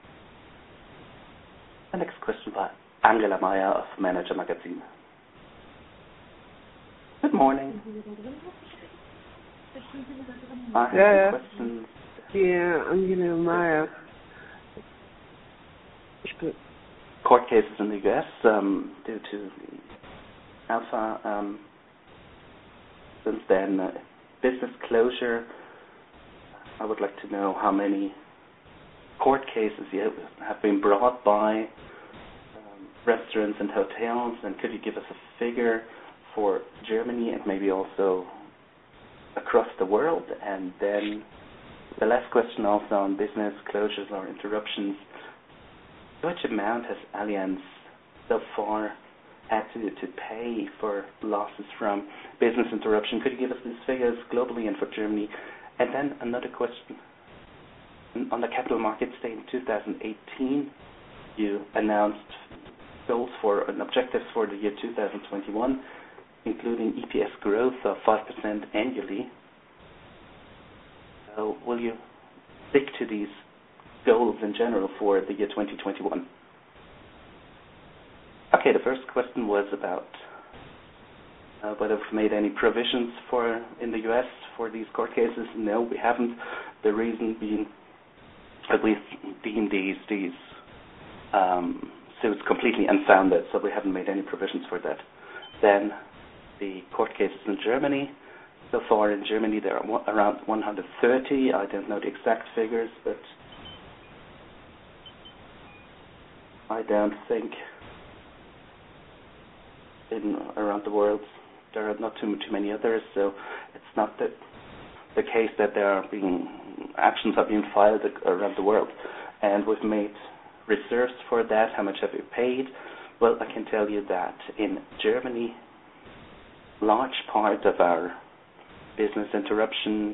The next question by Angela Meyer of Manager Magazine. Good morning. I have yeah, some questions. Yeah, Angela Meyer. Court cases in the U S um, due to the Alpha, um, since then uh, business closure. I would like to know how many court cases you have been brought by um, restaurants and hotels, and could you give us a figure for Germany and maybe also across the world? And then the last question also on business closures or interruptions. How much amount has Allianz so far had to, to pay for losses from business interruption? Could you give us these figures globally and for Germany? And then another question. On the Capital Markets Day in two thousand eighteen, you announced goals for and objectives for the year two thousand twenty-one, including E P S growth of five percent annually. So will you stick to these goals in general for the year twenty twenty-one? Okay, the first question was about uh, whether we've made any provisions for in the U S for these court cases. No, we haven't. The reason being that we deem these these um, suits completely unfounded, so we haven't made any provisions for that. Then the court cases in Germany. So far in Germany there are around one hundred thirty. I don't know the exact figures, but I don't think in around the world there are not too too many others. So it's not that the case that there are being actions are being filed around the world, and we've made reserves for that. How much have we paid? Well, I can tell you that in Germany, large part of our business interruption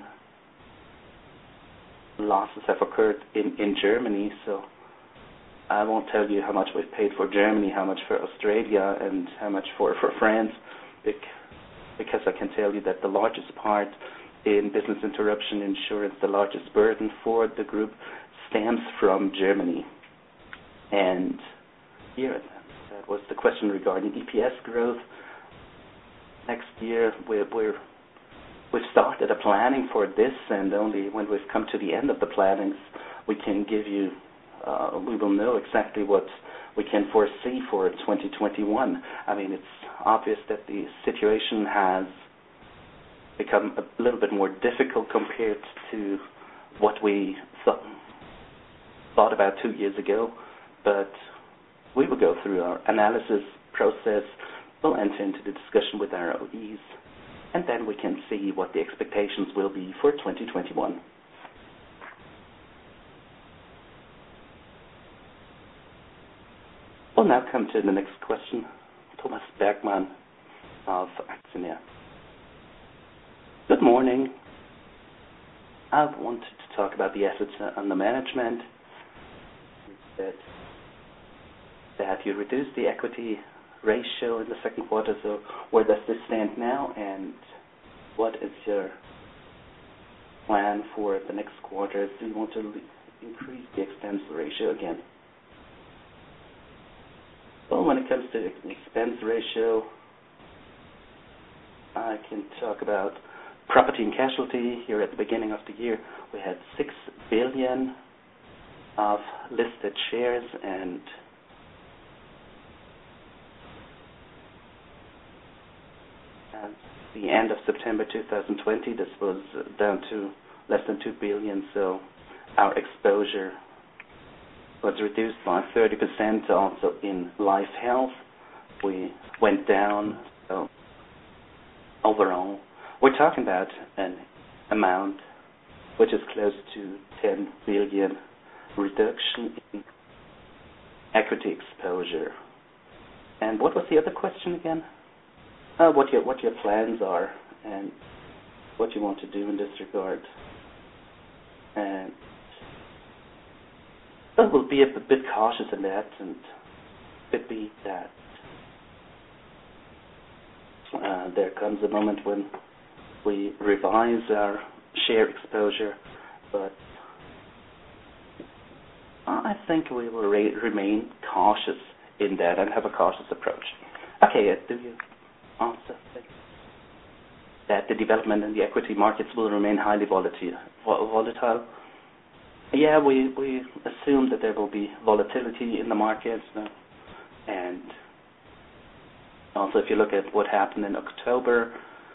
losses have occurred in, in Germany, so I won't tell you how much we've paid for Germany, how much for Australia, and how much for, for France, because I can tell you that the largest part in business interruption insurance, the largest burden for the group stems from Germany. And here, that was the question regarding E P S growth. Next year, we're, we're, we've started a planning for this, and only when we've come to the end of the plannings, we can give you, uh, we will know exactly what we can foresee for twenty twenty-one. I mean, it's obvious that the situation has become a little bit more difficult compared to what we thought, thought about two years ago, but we will go through our analysis process. We'll enter into the discussion with our O Es, and then we can see what the expectations will be for twenty twenty-one. We'll now come to the next question. Thomas Bergmann of Aktionär. Good morning. I wanted to talk about the assets under management. That, that you reduced the equity ratio in the second quarter, so where does this stand now, and what is your plan for the next quarter? Do you want to increase the expense ratio again? Well, when it comes to the expense ratio, I can talk about property and casualty. Here at the beginning of the year, we had six billion of listed shares, and at the end of September two thousand twenty, this was down to less than two billion. So our exposure was reduced by thirty percent. Also in life health, we went down. So overall, we're talking about an amount which is close to ten billion reduction in equity exposure. And what was the other question again? Uh, what your what your plans are and what you want to do in this regard. And well, we'll be a bit cautious in that, and could be that uh, there comes a moment when we revise our share exposure, but I think we will re- remain cautious in that and have a cautious approach. Okay, uh, do you answer that the development in the equity markets will remain highly volatile? volatile? Yeah, we, we assume that there will be volatility in the markets, uh, and also if you look at what happened in October,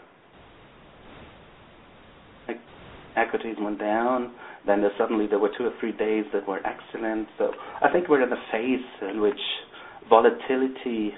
equities went down, then there suddenly there were two or three days that were excellent. So I think we're in a phase in which volatility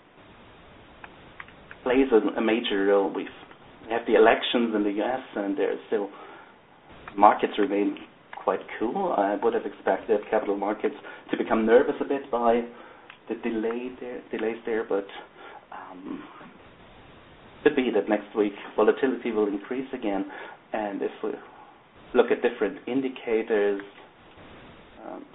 plays a, a major role. We've, we have the elections in the U S and there's still markets remain quite cool. I would have expected capital markets to become nervous a bit by the delay there, delays there, but um, it could be that next week volatility will increase again. And if we look at different indicators, um,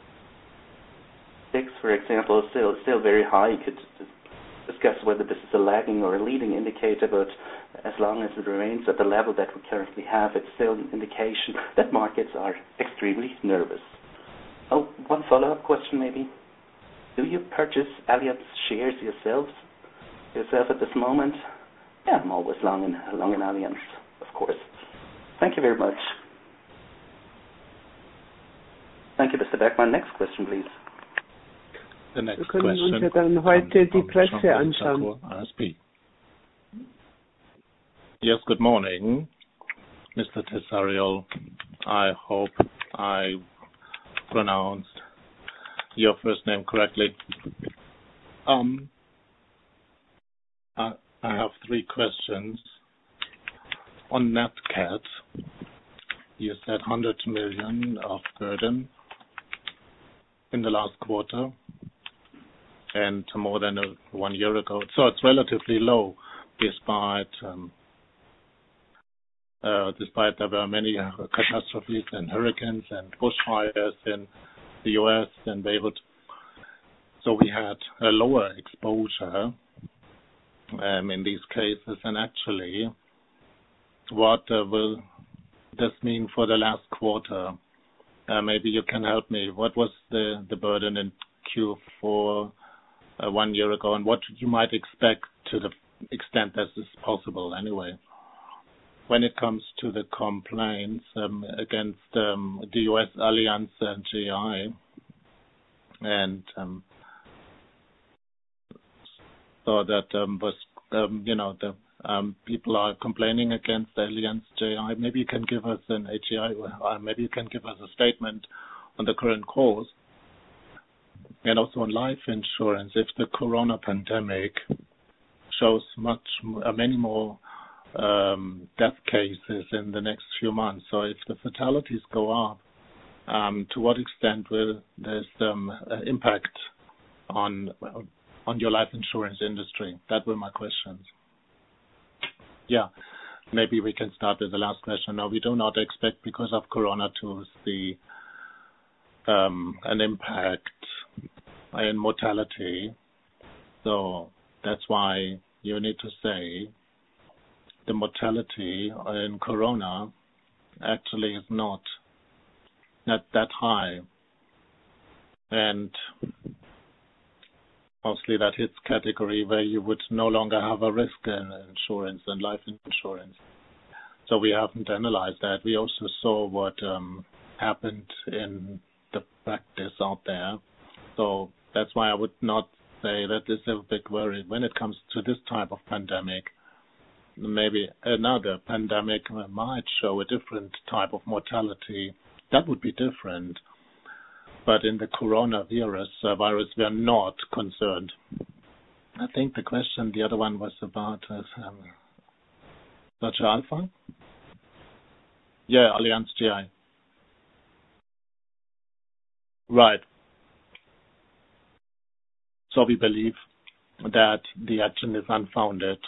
VIX, for example, is still still very high. You could discuss whether this is a lagging or a leading indicator, but as long as it remains at the level that we currently have, it's still an indication that markets are extremely nervous. Oh, one follow-up question maybe. Do you purchase Allianz shares yourselves, yourself at this moment? Yeah, I'm always long in, long in Allianz, of course. Thank you very much. Thank you, Mister Bergmann. Next question, please. The next Wir können question uns ja dann heute die Presse Jean-Paul anschauen. Sarko, R S P. Yes, good morning, Mister Tesauriol. I hope I pronounced your first name correctly. Um, I, I have three questions. On NatCat, you said one hundred million of burden in the last quarter and more than a, one year ago. So it's relatively low despite um, uh, despite there were many catastrophes and hurricanes and bushfires in the U S and Beirut. So we had a lower exposure um, in these cases, and actually what uh, will this mean for the last quarter? Uh, maybe you can help me. What was the, the burden in Q four uh, one year ago, and what you might expect to the extent that is possible anyway? When it comes to the complaints um, against um, the U S Allianz and G I, and um, so that um, was, um, you know, the Um, people are complaining against Allianz G I. Maybe you can give us an A G I, or maybe you can give us a statement on the current course. And also on life insurance, if the corona pandemic shows much, uh, many more um, death cases in the next few months, so if the fatalities go up, um, to what extent will this um, uh, impact on on your life insurance industry? That were my questions. Yeah, maybe we can start with the last question. No, we do not expect, because of Corona, to see um, an impact in mortality. So that's why you need to say the mortality in Corona actually is not, not that high. And mostly that hits category where you would no longer have a risk in insurance and life insurance. So we haven't analyzed that. We also saw what um, happened in the practice out there. So that's why I would not say that this is a big worry. When it comes to this type of pandemic, maybe another pandemic might show a different type of mortality. That would be different. But in the coronavirus uh, virus, we are not concerned I think the question, the other one was about uh, um, Deutsche Alpha. Yeah, Allianz G I. Right. So we believe that the action is unfounded.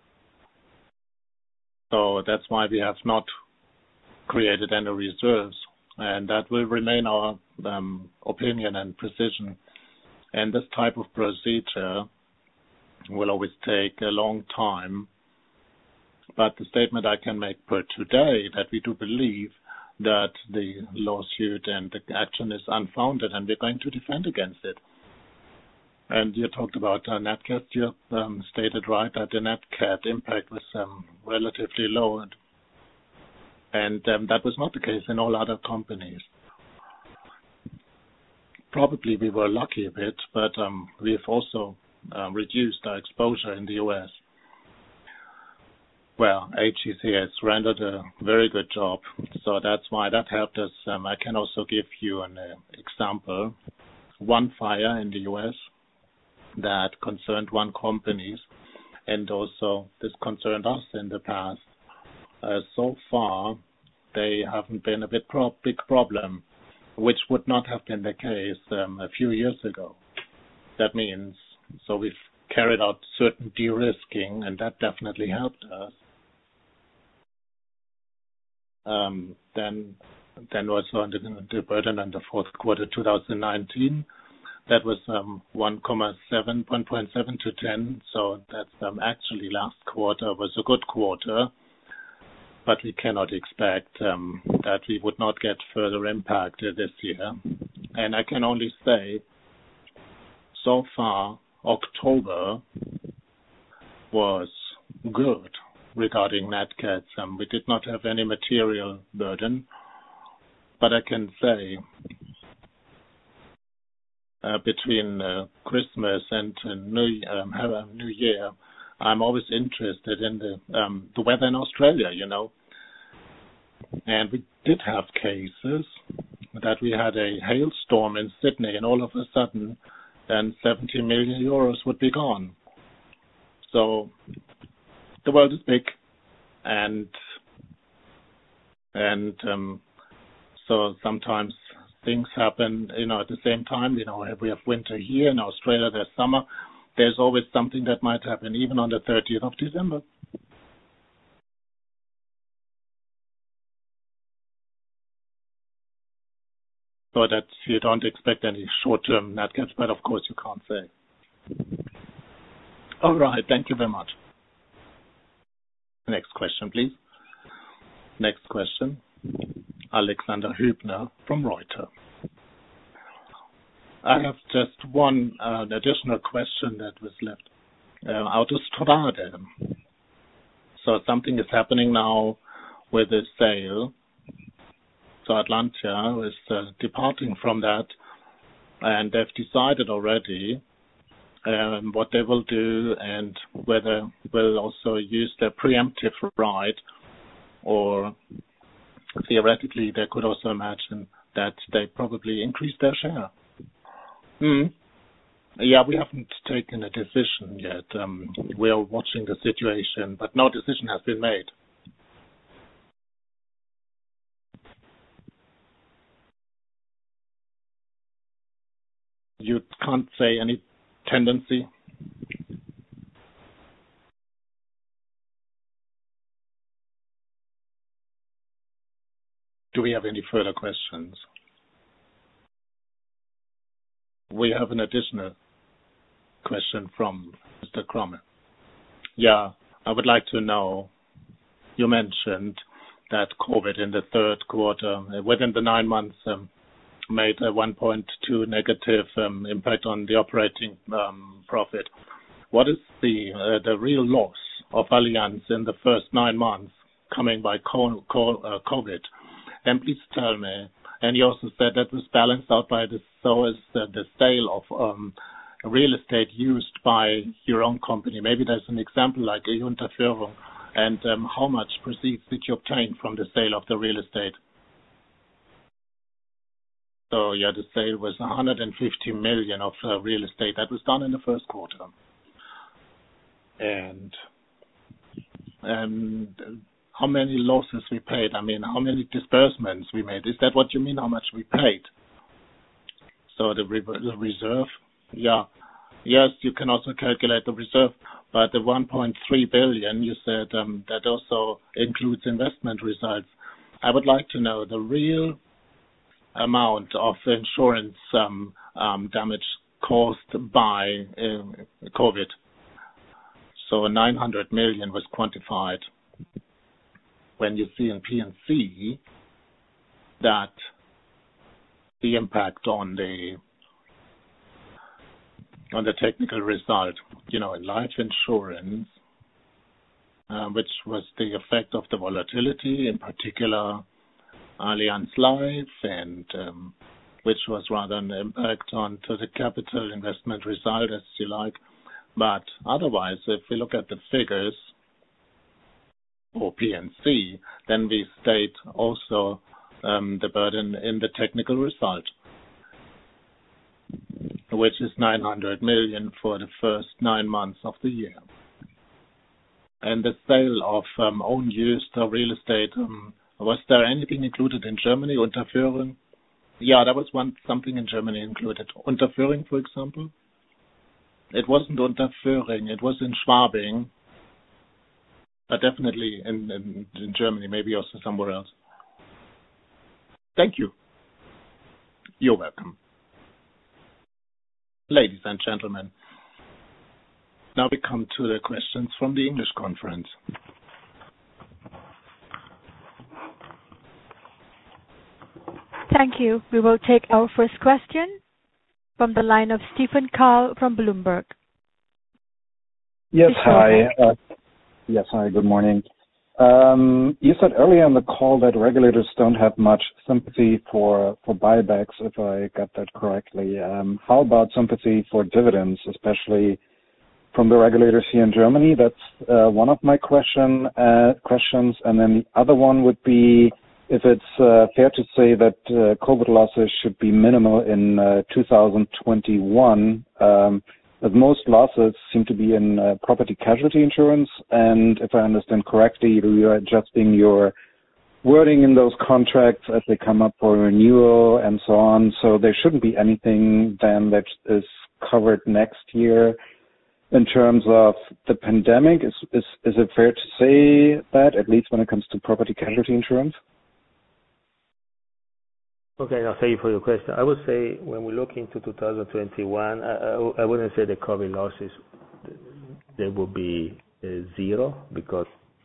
So that's why we have not created any reserves, and that will remain our um, opinion and precision. And this type of procedure will always take a long time. But the statement I can make per today that we do believe that the lawsuit and the action is unfounded, and we're going to defend against it. And you talked about uh, NatCat. You um, stated right that the NatCat impact was um, relatively low, and, and um, that was not the case in all other companies. Probably we were lucky a bit, but um, we've also uh, reduced our exposure in the U S. Well, H E C has rendered a very good job, so that's why that helped us. Um, I can also give you an uh, example. One fire in the U S that concerned one company, and also this concerned us in the past. Uh, so far, they haven't been a bit pro- big problem, which would not have been the case um, a few years ago. That means, so we've carried out certain de-risking, and that definitely helped us. Um, then, then also on the, the burden in the fourth quarter two thousand nineteen, that was um, one point seven to ten. So that's um, actually last quarter was a good quarter, but we cannot expect um, that we would not get further impact uh, this year. And I can only say, so far, October was good regarding NatCats. Um, we did not have any material burden, but I can say uh, between uh, Christmas and uh, New, um, New Year, I'm always interested in the um, the weather in Australia, you know. And we did have cases that we had a hailstorm in Sydney, and all of a sudden, then seventy million euros would be gone. So the world is big, and and um, so sometimes things happen, you know, at the same time. You know, we have winter here in Australia. There's summer. There's always something that might happen, even on the thirtieth of December. So that you don't expect any short-term NatCats, but of course you can't say. All right, thank you very much. Next question, please. Next question, Alexander Hübner from Reuters. I have just one uh, additional question that was left. Uh, Autostrade. So something is happening now with the sale. So Atlantia is uh, departing from that, and they've decided already um, what they will do and whether they'll also use their preemptive right, or theoretically they could also imagine that they probably increase their share. Mm. Yeah, we haven't taken a decision yet. Um, we are watching the situation, but no decision has been made. You can't say any tendency? Do we have any further questions? We have an additional question from Mister Cromme. Yeah, I would like to know, you mentioned that COVID in the third quarter, within the nine months, um, made a one point two negative um, impact on the operating um, profit. What is the uh, the real loss of Allianz in the first nine months coming by co- co- uh, COVID? And please tell me. And you also said that was balanced out by the so is the, the sale of um, real estate used by your own company. Maybe there's an example like a Unterführung. And um, how much proceeds did you obtain from the sale of the real estate? So, yeah, the sale was one hundred fifty million of uh, real estate. That was done in the first quarter. And and how many losses we paid? I mean, how many disbursements we made? Is that what you mean? How much we paid? So the, re- the reserve, yeah, yes, you can also calculate the reserve, but the one point three billion you said um, that also includes investment results. I would like to know the real amount of insurance um, um, damage caused by uh, COVID. So nine hundred million was quantified. When you see in P and C that the impact on the on the technical result, you know, in life insurance, uh, which was the effect of the volatility, in particular Allianz Life, and um, which was rather an impact on to the capital investment result, as you like. But otherwise, if we look at the figures, or P and C, then we state also um, the burden in the technical result, which is nine hundred million for the first nine months of the year. And the sale of um, own used real estate, um, was there anything included in Germany, Unterföhring? Yeah, there was one something in Germany included. Unterföhring, for example? It wasn't Unterföhring, it was in Schwabing, but definitely in, in, in Germany, maybe also somewhere else. Thank you. You're welcome. Ladies and gentlemen, now we come to the questions from the English conference. Thank you. We will take our first question from the line of Stephen Carl from Bloomberg. Yes, hi. Uh, yes, hi, good morning. Um, you said earlier in the call that regulators don't have much sympathy for, for buybacks, if I got that correctly. Um, how about sympathy for dividends, especially from the regulators here in Germany? That's uh, one of my question, uh, questions. And then the other one would be if it's uh, fair to say that uh, COVID losses should be minimal in uh, two thousand twenty-one, um, as most losses seem to be in uh, property casualty insurance. And if I understand correctly, you are adjusting your wording in those contracts as they come up for renewal and so on. So there shouldn't be anything then that is covered next year. In terms of the pandemic, is, is is it fair to say that, at least when it comes to property casualty insurance? Okay, now thank you for your question. I would say when we look into two thousand twenty-one, I, I, I wouldn't say the COVID losses, they will be uh, zero, because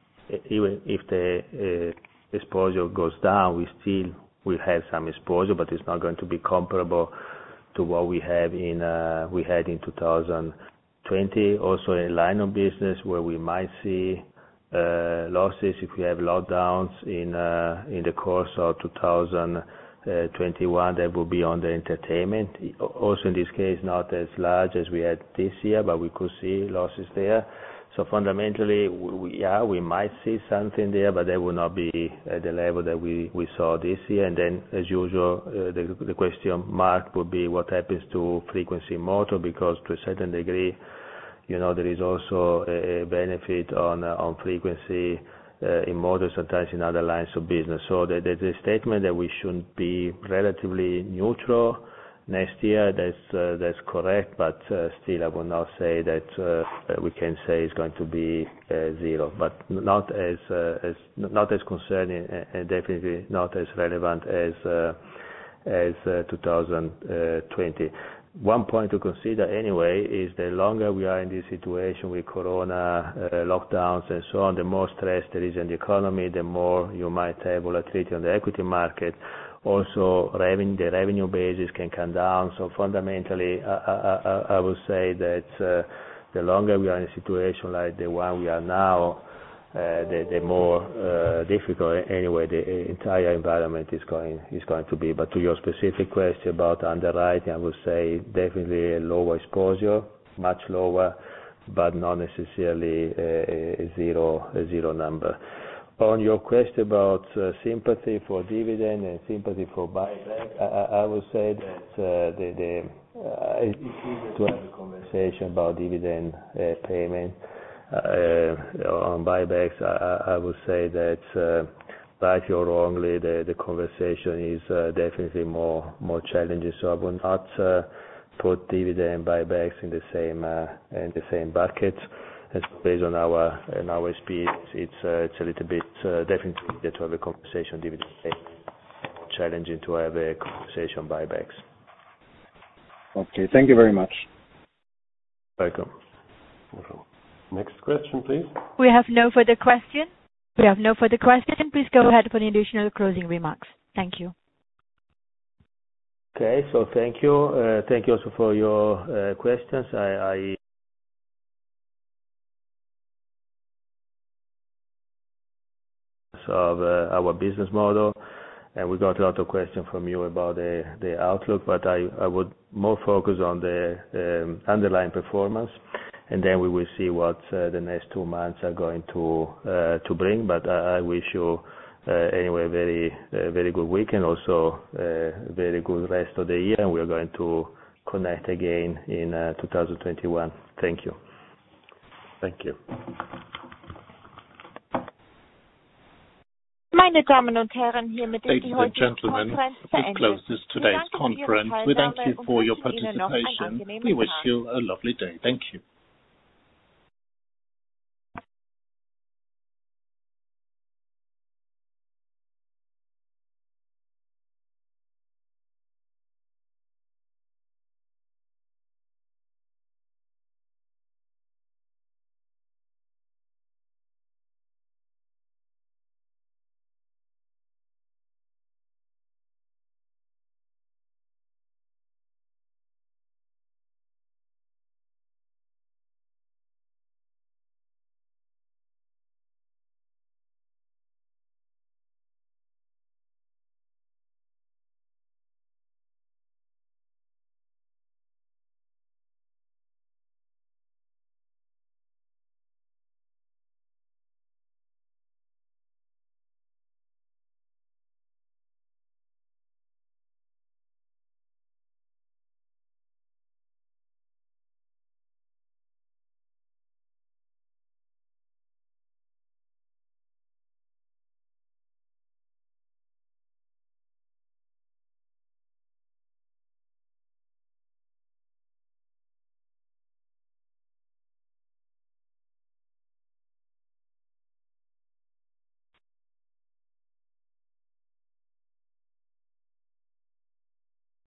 even if the uh, exposure goes down, we still will have some exposure, but it's not going to be comparable to what we have in uh, we had in two thousand twenty. Also in line of business where we might see uh, losses if we have lockdowns in uh, in the course of two thousand twenty-one, that will be on the entertainment. Also in this case, not as large as we had this year, but we could see losses there. So fundamentally, we, yeah, we might see something there, but that will not be at the level that we, we saw this year. And then, as usual, uh, the, the question mark would be what happens to frequency in motor, because to a certain degree, you know, there is also a benefit on uh, on frequency uh, in motor, sometimes in other lines of business. So the, the, the statement that we should be relatively neutral next year, that's uh, that's correct, but uh, still I would not say that uh, we can say it's going to be uh, zero, but not as uh, as not as concerning and definitely not as relevant as uh, as uh, two thousand twenty. One point to consider anyway is the longer we are in this situation with corona uh, lockdowns and so on, the more stress there is in the economy, the more you might have volatility on the equity market. Also, revenue, the revenue basis can come down. So fundamentally, I, I, I would say that uh, the longer we are in a situation like the one we are now, uh, the, the more uh, difficult anyway the entire environment is going is going to be. But to your specific question about underwriting, I would say definitely a lower exposure, much lower, but not necessarily a, a zero a zero number. On your question about uh, sympathy for dividend and sympathy for buyback, I, I would say that uh, the, the, uh, it's easy to have a conversation about dividend uh, payment uh, on buybacks, I, I would say that uh, rightly or wrongly, the, the conversation is uh, definitely more more challenging. So I would not uh, put dividend buybacks in the same uh, in the same bucket. And based on our on our experience, it's uh, it's a little bit uh, definitely easier to have a conversation dividend payment, challenging to have a conversation buybacks. Okay, thank you very much. Welcome. Next question, please. We have no further question. We have no further question. Please go ahead for the additional closing remarks. Thank you. Okay, so thank you. Uh, thank you also for your uh, questions. I, I of uh, our business model, and we got a lot of questions from you about the, the outlook, but I, I would more focus on the um, underlying performance, and then we will see what uh, the next two months are going to uh, to bring. But I, I wish you uh, anyway a very uh, very good weekend, also a very good rest of the year, and we are going to connect again in uh, two thousand twenty-one. Thank you. Thank you. Meine Damen und Herren, hiermit ist die heutige Konferenz beendet. This closes today's conference. We thank you for your participation. We wish you a lovely day. Thank you.